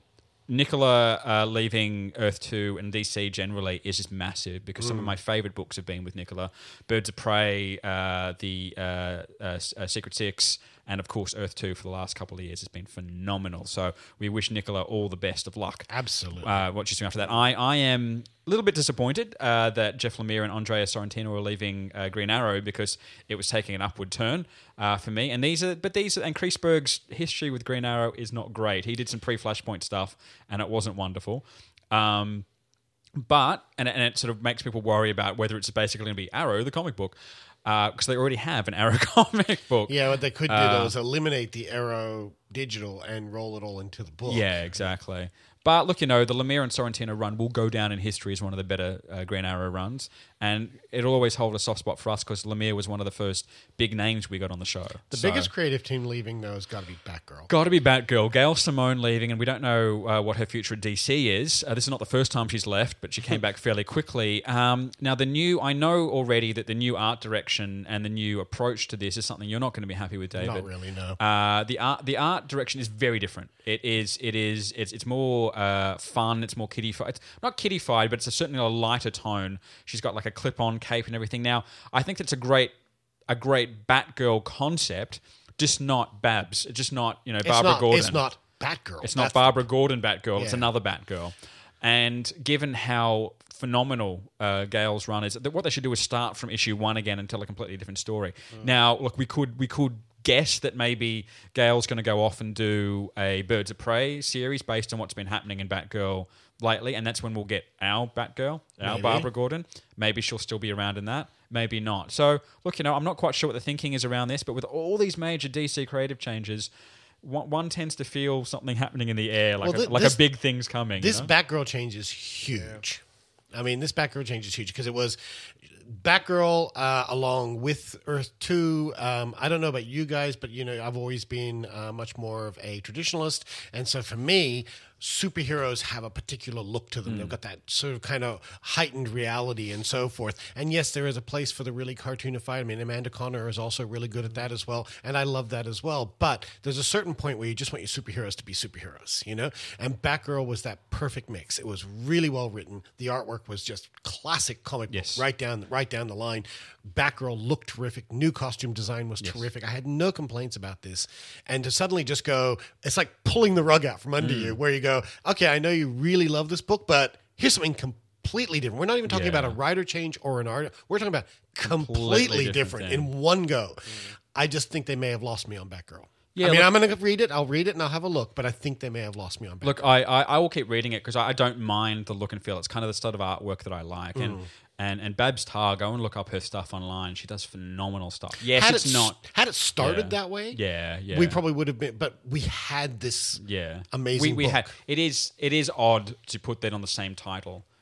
Nicola leaving Earth 2 and DC generally is just massive because some of my favourite books have been with Nicola. Birds of Prey, the Secret Six, and of course Earth 2 for the last couple of years has been phenomenal. So we wish Nicola all the best of luck. Absolutely. What she's doing after that. I am a little bit disappointed that Jeff Lemire and Andrea Sorrentino are leaving Green Arrow because it was taking an upward turn for me. And Kreisberg's history with Green Arrow is not great. He did some pre-Flashpoint stuff, and it wasn't wonderful. But it sort of makes people worry about whether it's basically going to be Arrow, the comic book, because they already have an Arrow comic book. Yeah, what they could do though is eliminate the Arrow digital and roll it all into the book. Yeah, exactly. But look, the Lemire and Sorrentino run will go down in history as one of the better Green Arrow runs, and it'll always hold a soft spot for us because Lemire was one of the first big names we got on the show. The biggest creative team leaving, though, has got to be Batgirl. Got to be Batgirl. Gail Simone leaving, and we don't know what her future at DC is. This is not the first time she's left, but she came back fairly quickly. Now, I know already that the new art direction and the new approach to this is something you're not going to be happy with, David. Not really, no. The art direction is very different. It's more fun. It's more kiddie-fied. It's not kiddie-fied, but it's certainly a lighter tone. She's got like a clip-on cape and everything. Now, I think that's a great Batgirl concept, just not Babs. It's just not Barbara Gordon. It's not Batgirl. It's not Barbara Gordon Batgirl. Yeah. It's another Batgirl. And given how phenomenal Gail's run is, what they should do is start from issue 1 again and tell a completely different story. Now, look, we could guess that maybe Gail's going to go off and do a Birds of Prey series based on what's been happening in Batgirl lately, and that's when we'll get our Batgirl, our Barbara Gordon. Maybe she'll still be around in that, maybe not. So, look, I'm not quite sure what the thinking is around this, but with all these major DC creative changes, one tends to feel something happening in the air, a big thing's coming. This Batgirl change is huge. Yeah. I mean, this Batgirl change is huge because it was Batgirl along with Earth 2. I don't know about you guys, but I've always been much more of a traditionalist, and so for me, superheroes have a particular look to them. They've got that sort of kind of heightened reality and so forth. And yes, there is a place for the really cartoonified. I mean, Amanda Conner is also really good at that as well, and I love that as well. But there's a certain point where you just want your superheroes to be superheroes, And Batgirl was that perfect mix. It was really well written. The artwork was just classic comic book, right down the line. Batgirl looked terrific. New costume design was terrific. I had no complaints about this. And to suddenly just go, it's like pulling the rug out from under you, where you go, okay, I know you really love this book, but here's something completely different. We're not even talking about a writer change or an art. We're talking about completely different in one go. I just think they may have lost me on Batgirl. Yeah, I'm going to read it. I'll read it and I'll have a look, but I think they may have lost me on Batgirl. Look, I will keep reading it because I don't mind the look and feel. It's kind of the style of artwork that I like. And Babs Tarr, go and look up her stuff online. She does phenomenal stuff. Yes, had it started that way. Yeah. We probably would have been, but we had this amazing. We book. had. It is odd to put that on the same title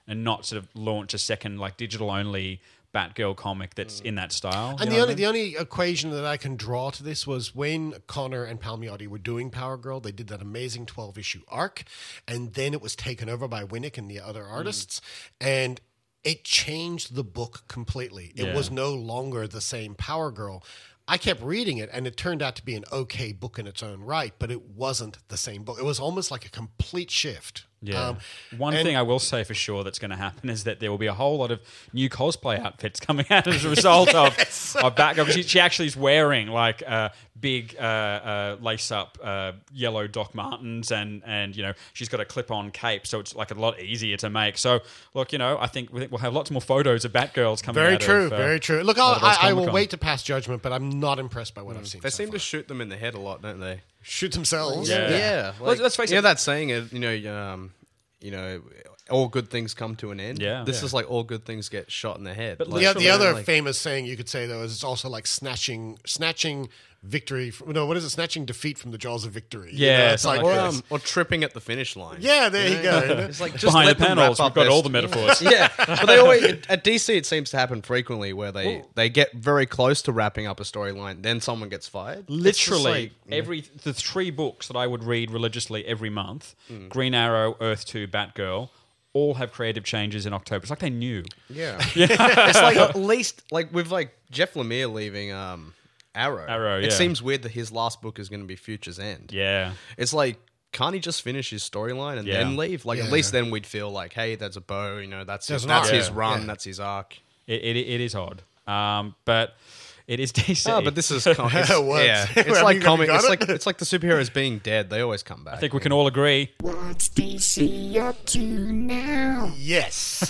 and not sort of launch a second like digital only Batgirl comic that's in that style. And the only equation that I can draw to this was when Connor and Palmiotti were doing Power Girl, they did that amazing 12-issue arc, and then it was taken over by Winnick and the other artists, and it changed the book completely. It was no longer the same Power Girl. I kept reading it, and it turned out to be an okay book in its own right, but it wasn't the same book. It was almost like a complete shift. Yeah. One thing I will say for sure that's going to happen is that there will be a whole lot of new cosplay outfits coming out as a result of Batgirl. She actually is wearing like big lace-up yellow Doc Martens, and she's got a clip-on cape, so it's like a lot easier to make. So look, I think we'll have lots more photos of Batgirls coming out. Very true. Look, I will wait to pass judgment, but I'm not impressed by what I've seen. They seem to shoot them in the head a lot, don't they? Shoot themselves. Yeah. Like, let's face it. That saying, all good things come to an end. Yeah. This is like all good things get shot in the head. But the other famous saying you could say, though, is it's also like snatching victory. Snatching defeat from the jaws of victory. Yeah. It's like, or tripping at the finish line. Yeah, there you go. It's like just behind the panels, we've got all the metaphors. Yeah. But they always, at DC, it seems to happen frequently where they get very close to wrapping up a storyline, then someone gets fired. Literally, the 3 books that I would read religiously every month, Green Arrow, Earth 2, Batgirl, all have creative changes in October. It's like they knew. Yeah. It's like at least, like with like Jeff Lemire leaving Arrow. It seems weird that his last book is going to be Future's End. Yeah. It's like, can't he just finish his storyline and then leave? Like, at least then we'd feel like, hey, there's a bow, that's his run, that's his arc. It is odd. But it is DC. But this is it's like comic. It's like the superheroes being dead. They always come back. I think we can all agree. What's DC up to now? Yes.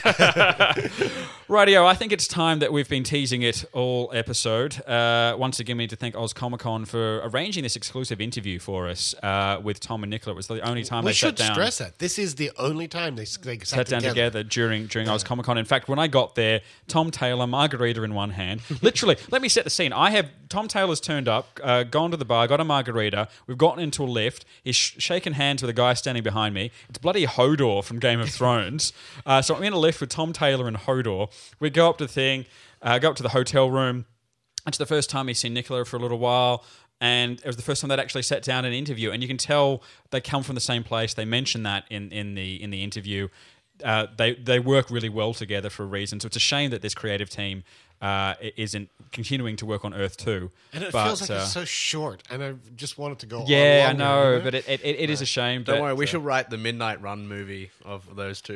Rightio, I think it's time that we've been teasing it all episode. Once again, we need to thank Oz Comic Con for arranging this exclusive interview for us with Tom and Nicola. It was the only time they sat down. We should stress that. This is the only time they sat down together during Oz Comic Con. In fact, when I got there, Tom Taylor, margarita in one hand. Literally, let me set the scene. Tom Taylor's turned up, gone to the bar, got a margarita. We've gotten into a lift. He's shaking hands with a guy standing behind me. It's bloody Hodor from Game of Thrones. So I'm in a lift with Tom Taylor and Hodor. We go up to the thing, go up to the hotel room. It's the first time he's seen Nicola for a little while, and it was the first time they'd actually sat down and interview. And you can tell they come from the same place. They mention that in the interview. They work really well together for a reason. So it's a shame that this creative team isn't continuing to work on Earth 2. And it feels like it's so short, and I just want it to go on longer. I know, but it is a shame. Don't worry, we should write the Midnight Run movie of those two.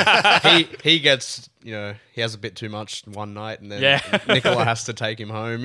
He gets, he has a bit too much one night, and then Nicola has to take him home.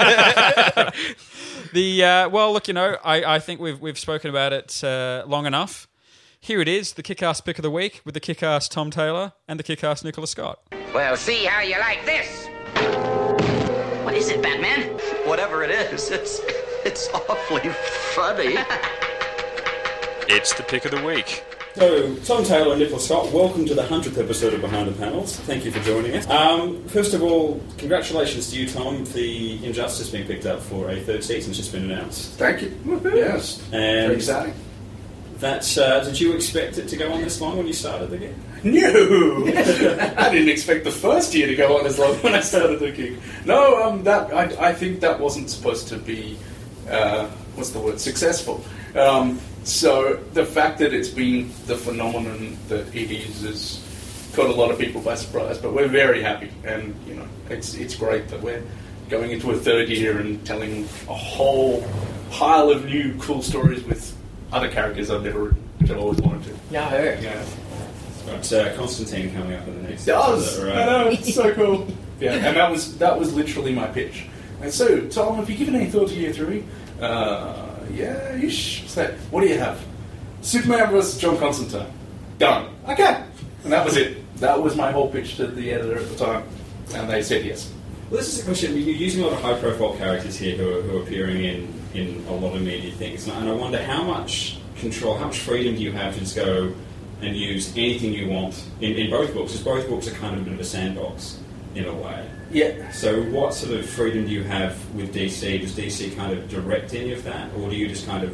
I think we've spoken about it long enough. Here it is, the Kick-Ass Pick of the Week with the Kick-Ass Tom Taylor and the Kick-Ass Nicola Scott. Well, see how you like this. What is it, Batman? Whatever it is, it's awfully funny. It's the Pick of the Week. So, Tom Taylor and Nicola Scott, welcome to the 100th episode of Behind the Panels. Thank you for joining us. First of all, congratulations to you, Tom, for the Injustice being picked up for a 3rd season. It's just been announced. Thank you. Woo-hoo. Yes. And very exciting. That's, did you expect it to go on this long when you started the gig? No! I didn't expect the first year to go on as long when I started the gig. No, I think that wasn't supposed to be, successful. So the fact that it's been the phenomenon that it is has caught a lot of people by surprise, but we're very happy, and it's great that we're going into a 3rd year and telling a whole pile of new cool stories with other characters I've never written, which I've always wanted to. Yeah, I heard. Yeah. Got Constantine coming up in the next. Does right? I know, it's so cool. Yeah, and that was literally my pitch. And so, Tom, have you given any thought to year 3? Yeah, ish. So, what do you have? Superman vs. John Constantine. Done. Okay. And that was it. That was my whole pitch to the editor at the time, and they said yes. Well, this is a question. You're using a lot of high-profile characters here who are appearing in a lot of media things, and I wonder how much control, how much freedom do you have to just go and use anything you want in both books, because both books are kind of a bit of a sandbox in a way. Yeah. So what sort of freedom do you have with DC? Does DC kind of direct any of that, or do you just kind of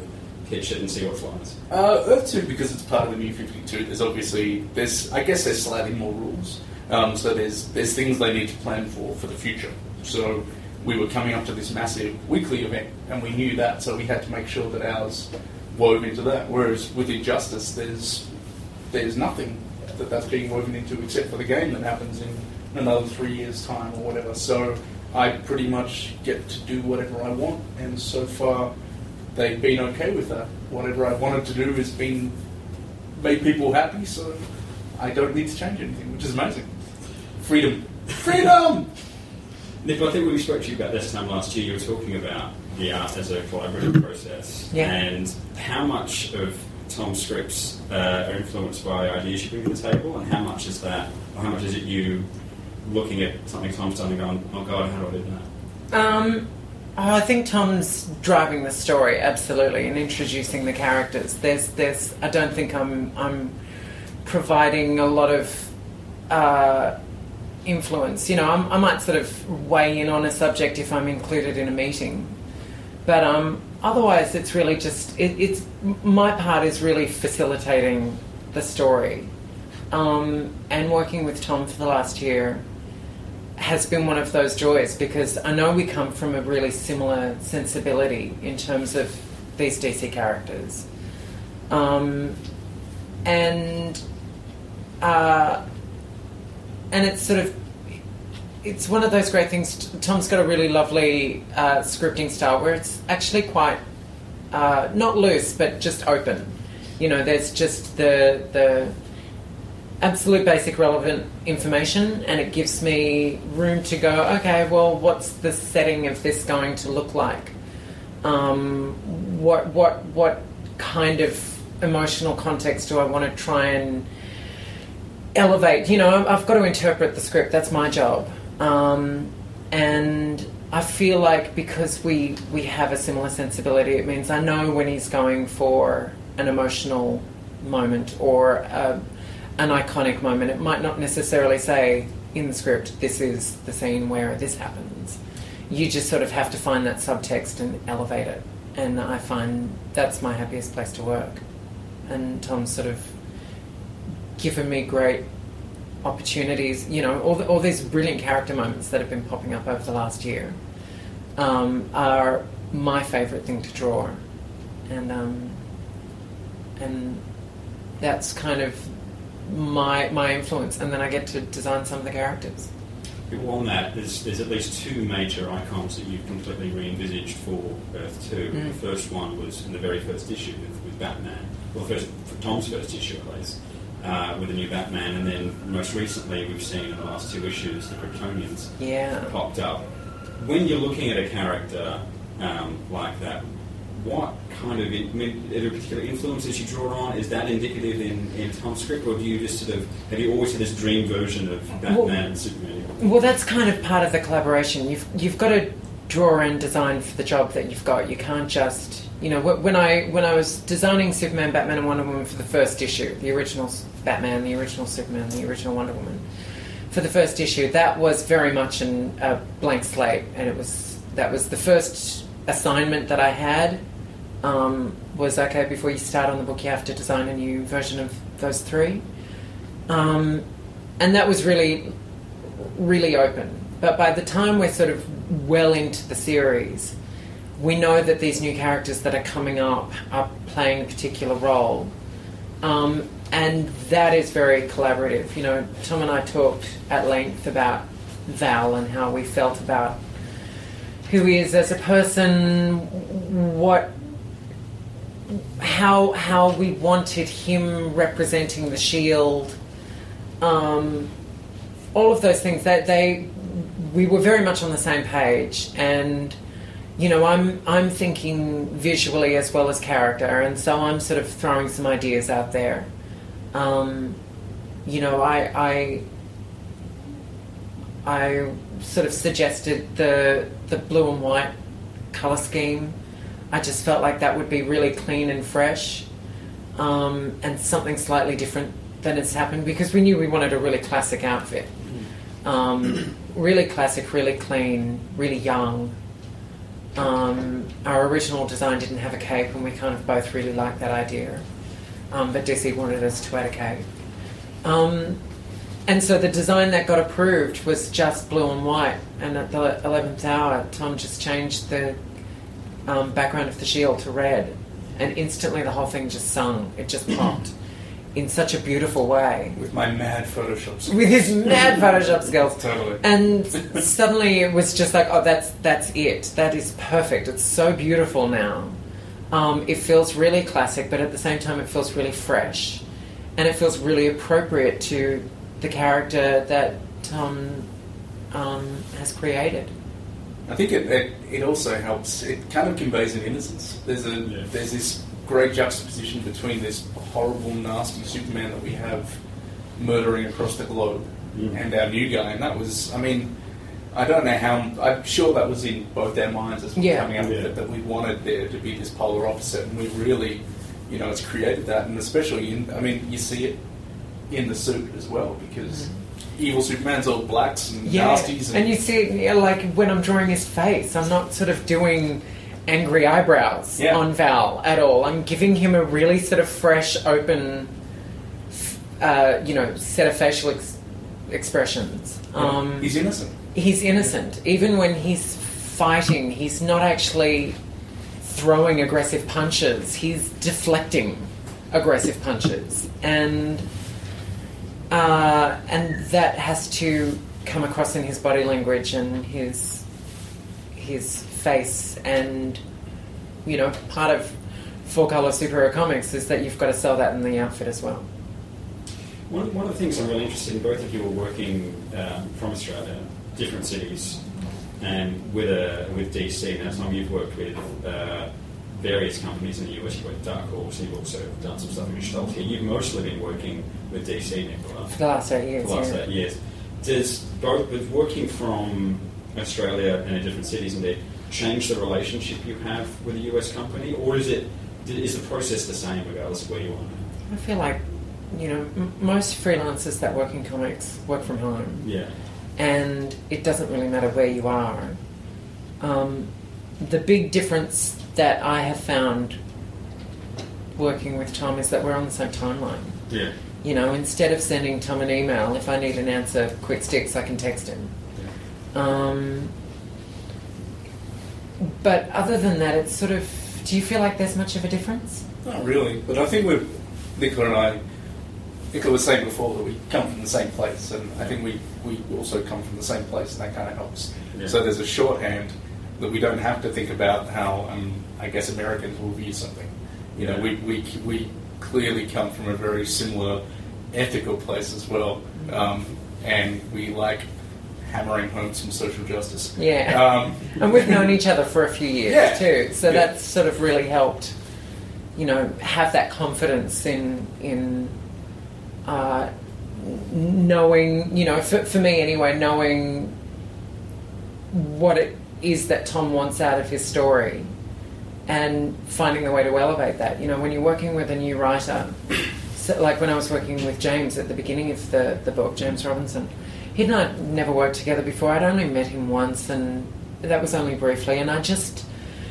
pitch it and see what flies? Earth 2, because it's part of the New 52, I guess there's slightly more rules. So there's things they need to plan for the future. So we were coming up to this massive weekly event, and we knew that, so we had to make sure that ours wove into that. Whereas with Injustice, there's nothing that's being woven into except for the game that happens in another 3 years' time or whatever. So I pretty much get to do whatever I want, and so far they've been okay with that. Whatever I wanted to do has been made people happy, so I don't need to change anything, which is amazing. Freedom. Freedom! Nicola, I think when we spoke to you about this time last year, you were talking about the art as a collaborative process, and how much of Tom's scripts are influenced by ideas you bring to the table, and how much is that, or how much is it you looking at something Tom's done and going, oh God, how do I do that? I think Tom's driving the story, absolutely, and introducing the characters. There's. I don't think I'm providing a lot of influence. You know, I might sort of weigh in on a subject if I'm included in a meeting, but otherwise, it's really just it's my part is really facilitating the story, and working with Tom for the last year has been one of those joys, because I know we come from a really similar sensibility in terms of these DC characters, and it's sort of, it's one of those great things. Tom's got a really lovely scripting style where it's actually quite not loose but just open. You know, there's just the absolute basic relevant information, and it gives me room to go, okay, well, what's the setting of this going to look like? What kind of emotional context do I want to try and elevate? You know, I've got to interpret the script. That's my job. And I feel like because we have a similar sensibility, it means I know when he's going for an emotional moment or an iconic moment. It might not necessarily say in the script, this is the scene where this happens. You just sort of have to find that subtext and elevate it. And I find that's my happiest place to work. And Tom's sort of given me great opportunities. You know, all these brilliant character moments that have been popping up over the last year are my favourite thing to draw. And that's kind of my influence, and then I get to design some of the characters. On that, there's at least two major icons that you've completely re-envisaged for Earth 2. The first one was in the very first issue with Batman, well, for Tom's first issue at least, with the new Batman, and then most recently we've seen in the last two issues the Kryptonians popped up. When you're looking at a character like that, what kind of, are there particular influences you draw on? Is that indicative in Tom's script, or do you just sort of, have you always had this dream version of Batman and Superman? Well, that's kind of part of the collaboration. You've got to draw and design for the job that you've got. You can't just, you know, when I was designing Superman, Batman and Wonder Woman for the first issue, the original Batman, the original Superman, the original Wonder Woman, for the first issue, that was very much a blank slate, and that was the first assignment that I had. Was okay, before you start on the book you have to design a new version of those three, and that was really open. But by the time we're sort of well into the series, we know that these new characters that are coming up are playing a particular role, and that is very collaborative. You know, Tom and I talked at length about Val and how we felt about who he is as a person, how we wanted him representing the Shield, all of those things. We were very much on the same page, and you know, I'm thinking visually as well as character, and so I'm sort of throwing some ideas out there. You know, I sort of suggested the blue and white colour scheme. I just felt like that would be really clean and fresh, and something slightly different than has happened, because we knew we wanted a really classic outfit. Really classic, really clean, really young. Our original design didn't have a cape, and we kind of both really liked that idea. But DC wanted us to add a cape. And so the design that got approved was just blue and white, and at the 11th hour, Tom just changed the background of the shield to red, and instantly the whole thing just sung. It just popped in such a beautiful way. With my mad Photoshop skills. With his mad Photoshop skills. Totally. And suddenly it was just like, oh, that's it. That is perfect. It's so beautiful now. It feels really classic, but at the same time it feels really fresh. And it feels really appropriate to the character that Tom has created. I think it also helps. It kind of conveys an innocence. There's this great juxtaposition between this horrible, nasty Superman that we have murdering across the globe and our new guy. And that was, I mean, I don't know how. I'm sure that was in both our minds as we were coming up with it, that we wanted there to be this polar opposite, and we really, it's created that, and especially you see it in the suit as well, because evil Superman's all blacks and nasties. And you see, like, when I'm drawing his face, I'm not sort of doing angry eyebrows on Val at all. I'm giving him a really sort of fresh, open, set of facial expressions. He's innocent. He's innocent. Even when he's fighting, he's not actually throwing aggressive punches. He's deflecting aggressive punches. And that has to come across in his body language and his face. And, part of full-colour superhero comics is that you've got to sell that in the outfit as well. One of the things I'm really interested in, both of you were working from Australia, different cities, and with DC. Now, Tom, you've worked with various companies in the US. You've worked with Dark Horse. You've also done some stuff in Gestalt here. You've mostly been working with DC, Nicola. For the last 8 years. For the last 8 years. Does both with working from Australia and in different cities indeed change the relationship you have with a US company, or is the process the same regardless of where you are? I feel like most freelancers that work in comics work from home. Yeah. And it doesn't really matter where you are. The big difference that I have found working with Tom is that we're on the same timeline. Yeah. Instead of sending Tom an email, if I need an answer quick sticks, I can text him. Yeah. But other than that, it's sort of... Do you feel like there's much of a difference? Not really, but I think with Nicola and I... Nicola was saying before that we come from the same place, and I think we also come from the same place, and that kind of helps. Yeah. So there's a shorthand that we don't have to think about how, I guess, Americans will view something. We clearly come from a very similar ethical place as well, and we like hammering home some social justice. Yeah, and we've known each other for a few years too, so that's sort of really helped, have that confidence in knowing, for me anyway, knowing what it is that Tom wants out of his story and finding a way to elevate that. When you're working with a new writer, so like when I was working with James at the beginning of the book, James Robinson, he and I never worked together before. I'd only met him once, and that was only briefly, and I just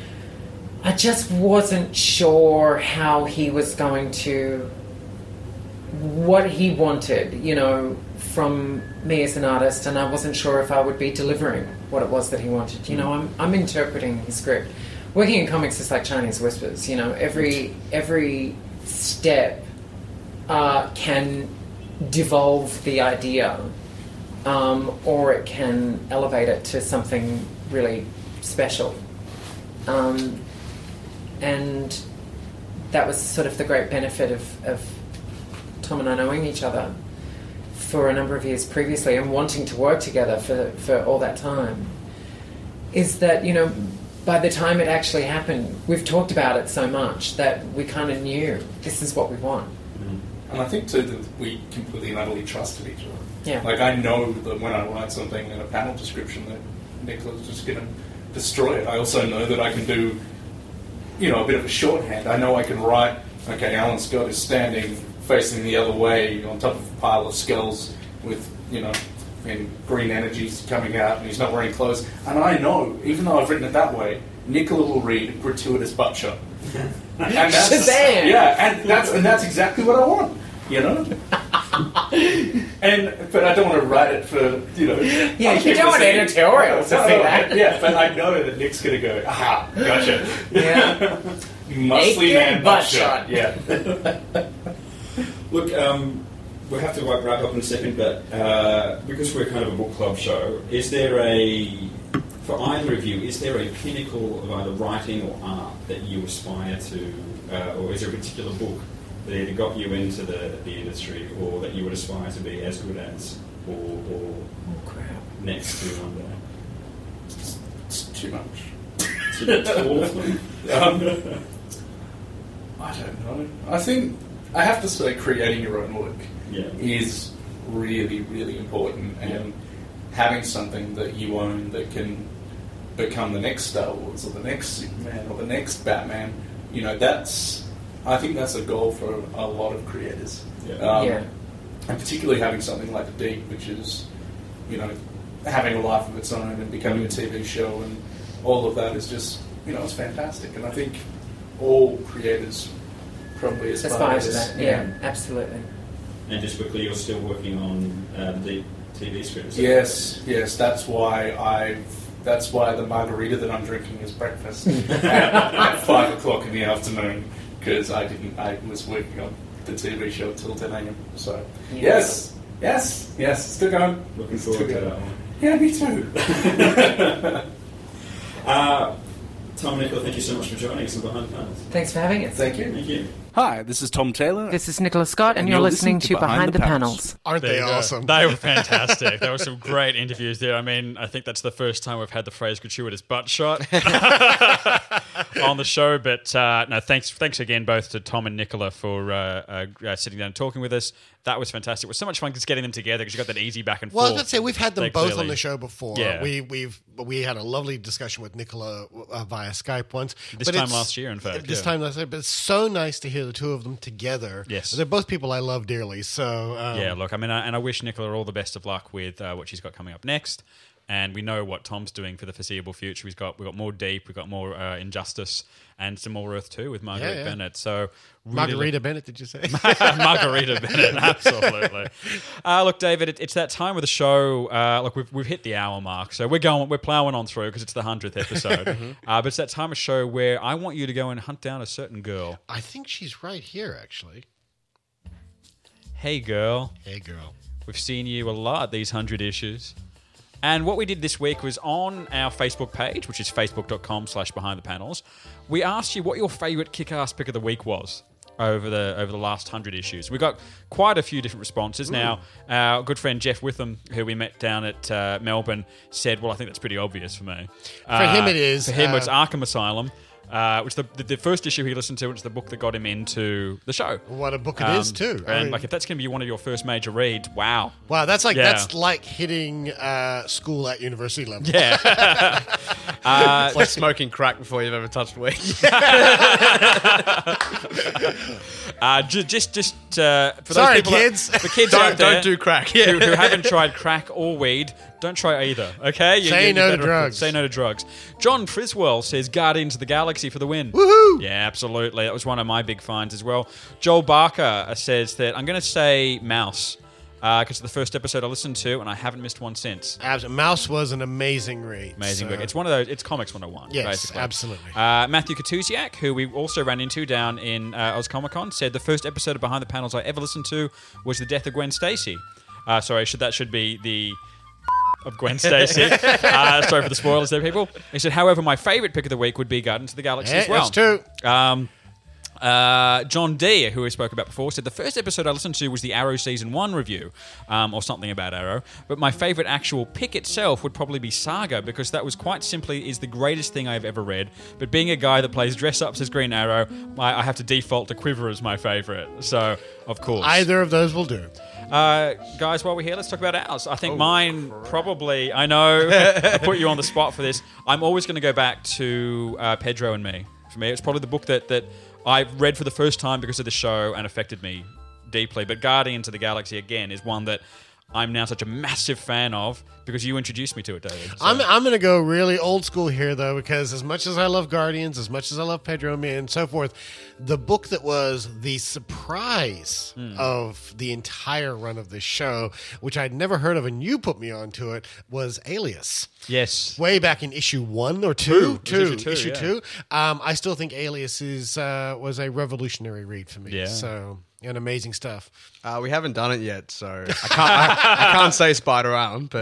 wasn't sure how he was going to... what he wanted, from me as an artist, and I wasn't sure if I would be delivering what it was that he wanted. I'm interpreting his script. Working in comics is like Chinese whispers. Every step can devolve the idea, or it can elevate it to something really special. And that was sort of the great benefit of Tom and I knowing each other for a number of years previously and wanting to work together for all that time, is that, by the time it actually happened, we've talked about it so much that we kind of knew this is what we want. And I think, too, that we completely and utterly trusted each other. Yeah. Like, I know that when I write something in a panel description that Nicola's just going to destroy it. I also know that I can do, a bit of a shorthand. I know I can write, okay, Alan Scott is standing facing the other way on top of a pile of skulls with, and green energies coming out, and he's not wearing clothes. And I know, even though I've written it that way, Nicola will read gratuitous butt shot. And that's, Shazam! Yeah, and that's exactly what I want, you know? But I don't want to write it for, you know... Yeah, you don't want editorials to see that. Yeah, but I know that Nick's going to go, aha, gotcha. Yeah. Muscly man butt shot. Yeah. Look, we'll have to wrap up in a second, but because we're kind of a book club show, is there for either of you, is there a pinnacle of either writing or art that you aspire to, or is there a particular book that either got you into the industry or that you would aspire to be as good as, or next to one day? It's too much. All of them? I don't know. I think I have to say creating your own work is really, really important, and having something that you own that can become the next Star Wars or the next Superman or the next Batman, you know, I think that's a goal for a lot of creators. And particularly having something like The Deep, which is, you know, having a life of its own and becoming a TV show, and all of that is just, you know, it's fantastic. And I think all creators probably aspire to that. Yeah, absolutely. And just quickly, you're still working on the Deep TV script. Yes. That's why the margarita that I'm drinking is breakfast at 5 o'clock in the afternoon, because I was working on the TV show till 10 a.m. So yes, still going. Looking forward to that one. Yeah, me too. Tom and Nicola, thank you so much for joining us on Behind the Panels. Thanks for having us. Thank you. Thank you. Hi, this is Tom Taylor. This is Nicola Scott, and you're listening to Behind the Panels. Aren't they awesome? They were fantastic. There were some great interviews there. I mean, I think that's the first time we've had the phrase gratuitous butt shot on the show. But no, thanks again both to Tom and Nicola for sitting down and talking with us. That was fantastic. It was so much fun just getting them together because you got that easy back and forth. Well, I was going to say, we've had them They both clearly- on the show before. Yeah. We had a lovely discussion with Nicola via Skype once. This time last year, in fact. This time last year. But it's so nice to hear the two of them together. Yes. They're both people I love dearly. So yeah, look, I mean, and I wish Nicola all the best of luck with what she's got coming up next. And we know what Tom's doing for the foreseeable future. We've got more Deep, we've got more Injustice, and some more Earth 2 with Margaret Bennett. So really Margarita Bennett, did you say? Margarita Bennett, absolutely. Look, David, it's that time of the show. Look, we've hit the hour mark, so we're plowing on through because it's the 100th episode. But it's that time of show where I want you to go and hunt down a certain girl. I think she's right here, actually. Hey, girl. Hey, girl. We've seen you a lot these 100 issues. And what we did this week was on our Facebook page, which is facebook.com/behindthepanels, we asked you what your favourite kick-ass pick of the week was over the last 100 issues. We got quite a few different responses. Now, our good friend Jeff Witham, who we met down at Melbourne, said, well, I think that's pretty obvious for me. For him it is. For him, it's Arkham Asylum. Which the first issue he listened to, which is the book that got him into the show. What a book it is too. And like, if that's going to be one of your first major reads, wow. Wow, that's like hitting school at university level. Yeah. It's like smoking crack before you've ever touched weed. Just for Sorry, those people kids. The kids out there don't do crack. who haven't tried crack or weed, don't try either. Okay, Say no to drugs. Say no to drugs. John Friswell says Guardians of the Galaxy for the win. Woohoo! Yeah, absolutely. That was one of my big finds as well. Joel Barker says that I'm going to say Mouse. Because it's the first episode I listened to, and I haven't missed one since. Mouse was an amazing read. Amazing book. It's one of those. It's Comics 101. Yes, basically. absolutely. Matthew Katusiak, who we also ran into down in Oz Comic Con, said the first episode of Behind the Panels I ever listened to was the death of Gwen Stacy. Sorry, that should be the of Gwen Stacy. Sorry for the spoilers there, people. He said, however, my favourite pick of the week would be Guardians of the Galaxy as well. That's true. John D, who we spoke about before, said the first episode I listened to was the Arrow Season 1 review, or something about Arrow, but my favourite actual pick itself would probably be Saga, because that was quite simply is the greatest thing I've ever read, but being a guy that plays dress-ups as Green Arrow, I have to default to Quiver as my favourite, so of course. Either of those will do. Guys, while we're here, let's talk about ours. I think mine probably, I know, I put you on the spot for this, I'm always going to go back to Pedro and Me. For me, it's probably the book that I read for the first time because of the show and affected me deeply. But Guardians of the Galaxy, again, is one that I'm now such a massive fan of because you introduced me to it, David. So. I'm going to go really old school here, though, because as much as I love Guardians, as much as I love Pedro Mia and so forth, the book that was the surprise of the entire run of this show, which I'd never heard of and you put me onto it, was Alias. Yes. Way back in issue 1 or 2. Issue 2. Yeah. I still think Alias was a revolutionary read for me. Yeah. So, and amazing stuff. We haven't done it yet, so I can't say Spider Alan, but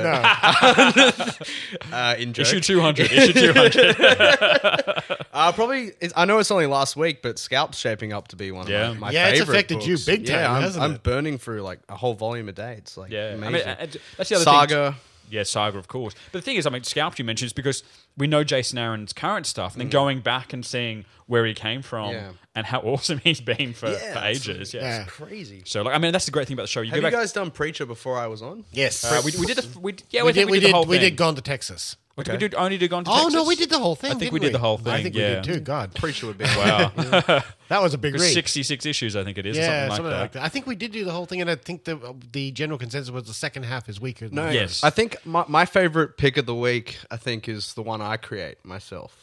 in joke. Issue 200. Issue 200. Probably. I know it's only last week, but Scalp's shaping up to be one of my favorite. It's affected books. you big time, hasn't I'm it? burning through like a whole volume a day. It's like amazing. I mean, that's the other Saga. thing. Yeah, Saga, of course. But the thing is, I mean, Scalp you mentioned is because we know Jason Aaron's current stuff, and then going back and seeing where he came from and how awesome he's been for ages. Yeah, it's crazy. So, like, I mean, that's the great thing about the show. Have you guys done Preacher before I was on? Yes, we did. We did the whole thing. We did Gone to Texas. Okay. We did only do Gone to Texas? Oh, no, we did the whole thing. I think we did the whole thing. I think we did too. God. Preacher would be. Wow. That was a big read. 66 issues, I think it is. Yeah, or something like that. I think we did do the whole thing, and I think the general consensus was the second half is weaker than the Yes. I think my favorite pick of the week, I think, is the one I create myself.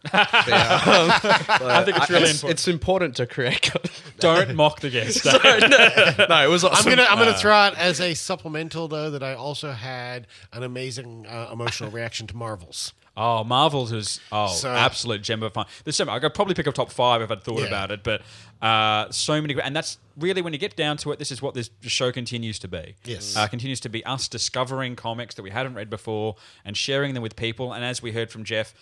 I think it's really important. It's important to create. Don't mock the guest. No, it was awesome. I'm gonna throw out as a supplemental though that I also had an amazing emotional reaction to Marvels. Oh, Marvels is absolute gem of fun. There's so I could probably pick up top 5 if I'd thought about it, but so many, and that's really when you get down to it. This is what this show continues to be. Yes, continues to be us discovering comics that we hadn't read before and sharing them with people. And as we heard from Jeff,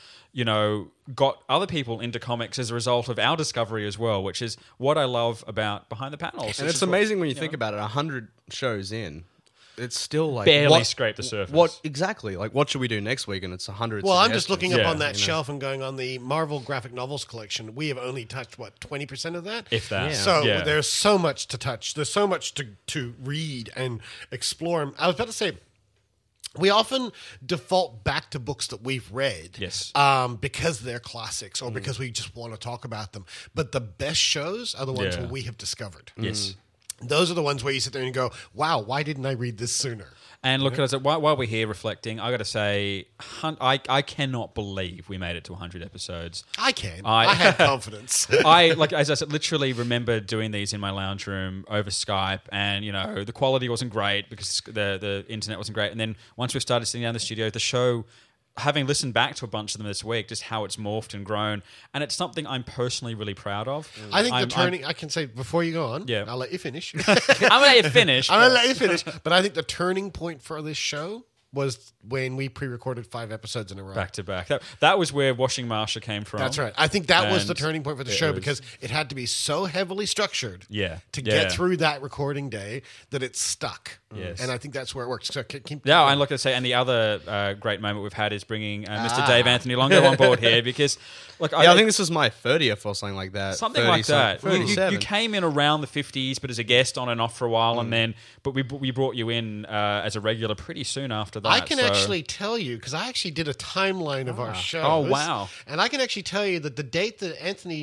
got other people into comics as a result of our discovery as well, which is what I love about Behind the Panels. And it's amazing when you think about it. 100 shows in. It's still like barely scraped the surface. What exactly? Like, what should we do next week? And it's 100. Well, I'm just looking up on that shelf and going on the Marvel graphic novels collection. We have only touched 20% of that, if that. Yeah. So there's so much to touch. There's so much to read and explore. I was about to say, we often default back to books that we've read, because they're classics or because we just want to talk about them. But the best shows are the ones where we have discovered. Yes. Those are the ones where you sit there and you go, wow, why didn't I read this sooner? And look at us, while we're here reflecting, I got to say, I cannot believe we made it to 100 episodes. I can. I have confidence. As I said, literally remember doing these in my lounge room over Skype, and, the quality wasn't great because the internet wasn't great. And then once we started sitting down in the studio, the show, having listened back to a bunch of them this week, just how it's morphed and grown, and it's something I'm personally really proud of. I think I can say before you go on, I'll let you finish. I'm going to let you finish. But I think the turning point for this show was when we pre-recorded 5 episodes in a row. Back to back. That was where Washing Marsha came from. That's right. I think that was the turning point for the show because it had to be so heavily structured to get through that recording day that it stuck. Yes. And I think that's where it works. So and like I say, and the other great moment we've had is bringing Mr. Dave Anthony Longo on board here because... I think this was my 30th or something like that. Something like that. You came in around the 50s, but as a guest on and off for a while, and then we brought you in as a regular pretty soon after that. I can actually tell you, because I actually did a timeline of our shows. Oh, wow. And I can actually tell you that the date that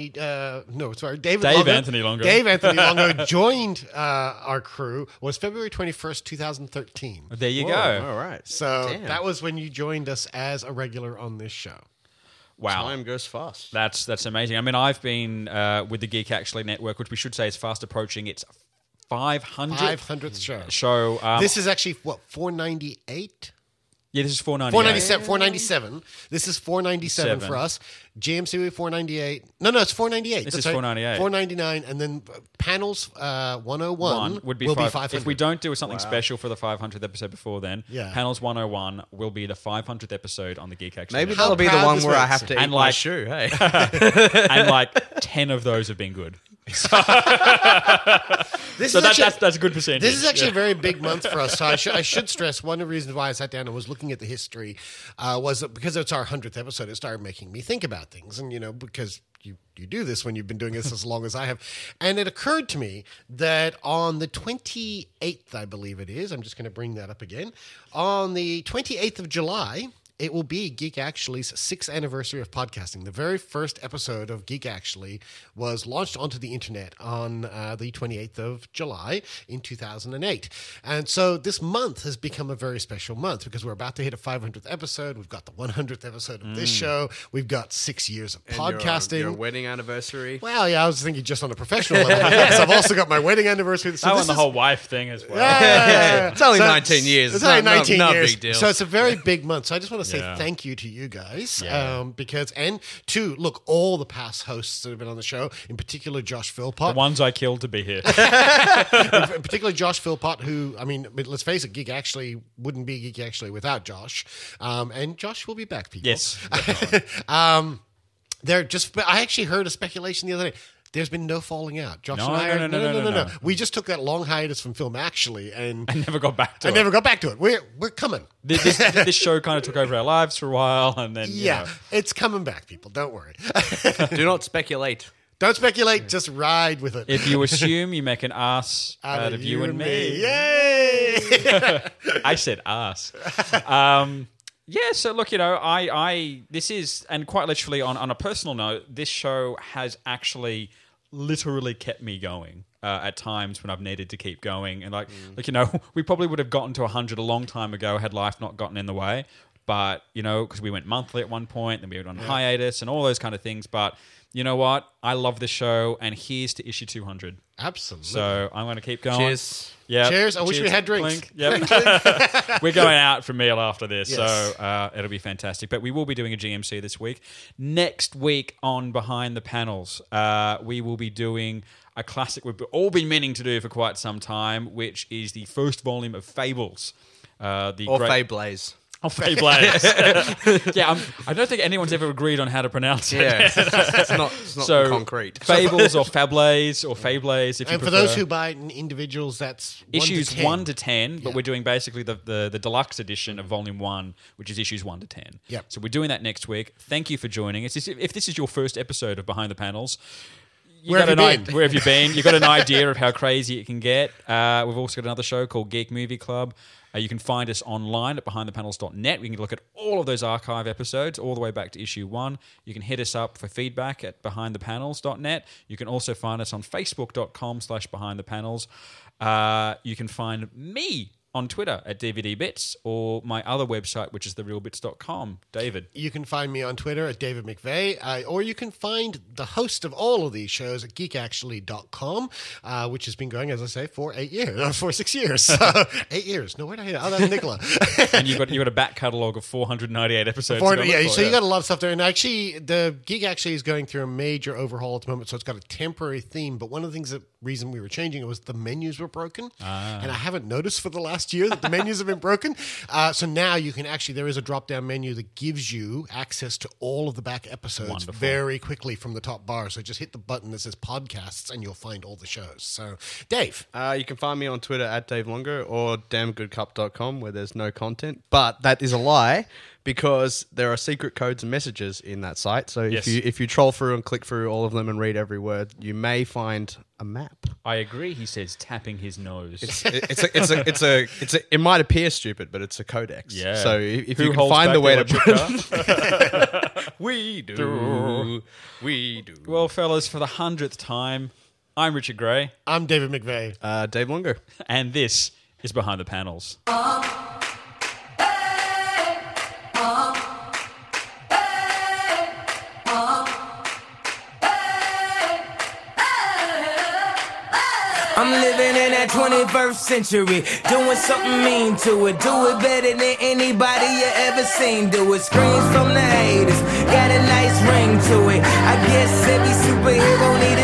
Dave Anthony Longo joined our crew was February 21st, 2013. There you go. All right. So that was when you joined us as a regular on this show. Wow. Time goes fast. That's amazing. I mean, I've been with the Geek Actually Network, which we should say is fast approaching its 500th show. This is actually, 498? Yeah, this is 498. 497. This is 497 for us. GMC 498. No, it's 498. This is 498. 499, and then Panels 101 would be 500. If we don't do something special for the 500th episode before then, Panels 101 will be the 500th episode on the Geek Actually. Maybe that'll be the one where I have to eat my shoe. Hey, and 10 of those have been good. That's a good percentage. This is actually a very big month for us. So I should stress one of the reasons why I sat down and was looking at the history was that because it's our 100th episode, it started making me think about things. And, because you do this when you've been doing this as long as I have. And it occurred to me that on the 28th, I believe it is, I'm just going to bring that up again. On the 28th of July it will be Geek Actually's 6th anniversary of podcasting. The very first episode of Geek Actually was launched onto the internet on the 28th of July in 2008. And so this month has become a very special month because we're about to hit a 500th episode. We've got the 100th episode of this show. We've got 6 years of podcasting. Your wedding anniversary. Well, yeah, I was thinking just on a professional level. Yes, I've also got my wedding anniversary. So the whole wife thing as well. Yeah. It's only 19 years. It's only 19 not years. A big deal. So it's a very big month. So I just want to say thank you to you guys. Because, and to, look, all the past hosts that have been on the show, in particular Josh Philpott. The ones I killed to be here. in particular Josh Philpott, who, I mean, let's face it, Geek Actually wouldn't be Geek Actually without Josh. And Josh will be back, people. Yes. I actually heard a speculation the other day. There's been no falling out. Josh and I No. We just took that long hiatus from Film Actually, and I never got back to it. Never got back to it. We're coming. This show kind of took over our lives for a while, and then it's coming back, people. Don't worry. Do not speculate. Don't speculate. Just ride with it. If you assume, you make an ass out of you and me. Yay! I said ass. Yeah, so look, this is, and quite literally on a personal note, this show has actually literally kept me going at times when I've needed to keep going. And we probably would have gotten to 100 a long time ago had life not gotten in the way. But, because we went monthly at one point, then we went on hiatus and all those kind of things. But you know what? I love this show, and here's to issue 200. Absolutely. So I'm going to keep going. Cheers. Yep. Cheers. I wish we had drinks. Yep. We're going out for a meal after this, Yes. so it'll be fantastic. But we will be doing a GMC this week. Next week on Behind the Panels, we will be doing a classic we've all been meaning to do for quite some time, which is the first volume of Fables. Fables. Oh, Fables. I don't think anyone's ever agreed on how to pronounce it. Yeah, it's not so, concrete. Fables or Fables or Fables, if you prefer. For those who buy individuals, that's issues 1 to 10, but we're doing basically the deluxe edition of Volume 1, which is issues 1 to 10. Yep. So we're doing that next week. Thank you for joining us. If this is your first episode of Behind the Panels, where have you been? You've got an idea of how crazy it can get. We've also got another show called Geek Movie Club. You can find us online at behindthepanels.net. We can look at all of those archive episodes all the way back to issue 1. You can hit us up for feedback at behindthepanels.net. You can also find us on facebook.com/behindthepanels. You can find me on Twitter at DVDBits or my other website, which is therealbits.com. David. You can find me on Twitter at David McVeigh, or you can find the host of all of these shows at geekactually.com, which has been going, as I say, for 8 years, for 6 years. 8 years. No, where did I hear that? Oh, that's Nicola. And you've got a back catalogue of 498 episodes. So you got a lot of stuff there. And actually, the Geek Actually is going through a major overhaul at the moment, so it's got a temporary theme. But one of the things reason we were changing it was the menus were broken. And I haven't noticed for the last year that the menus have been broken. So now you can there is a drop-down menu that gives you access to all of the back episodes very quickly from the top bar. So just hit the button that says podcasts and you'll find all the shows. So, Dave. You can find me on Twitter at Dave Longo or damngoodcup.com where there's no content. But that is a lie because there are secret codes and messages in that site. So if you troll through and click through all of them and read every word, you may find a map. I agree, he says, tapping his nose. It might appear stupid, but it's a codex. Yeah. So if you can find the way to We do. Well, fellas, for the 100th time, I'm Richard Gray. I'm David McVeigh. Dave Longo. And this is Behind the Panels. I'm living in that 21st century, doing something mean to it. Do it better than anybody you ever seen. Do it. Screams from the haters, got a nice ring to it. I guess every superhero need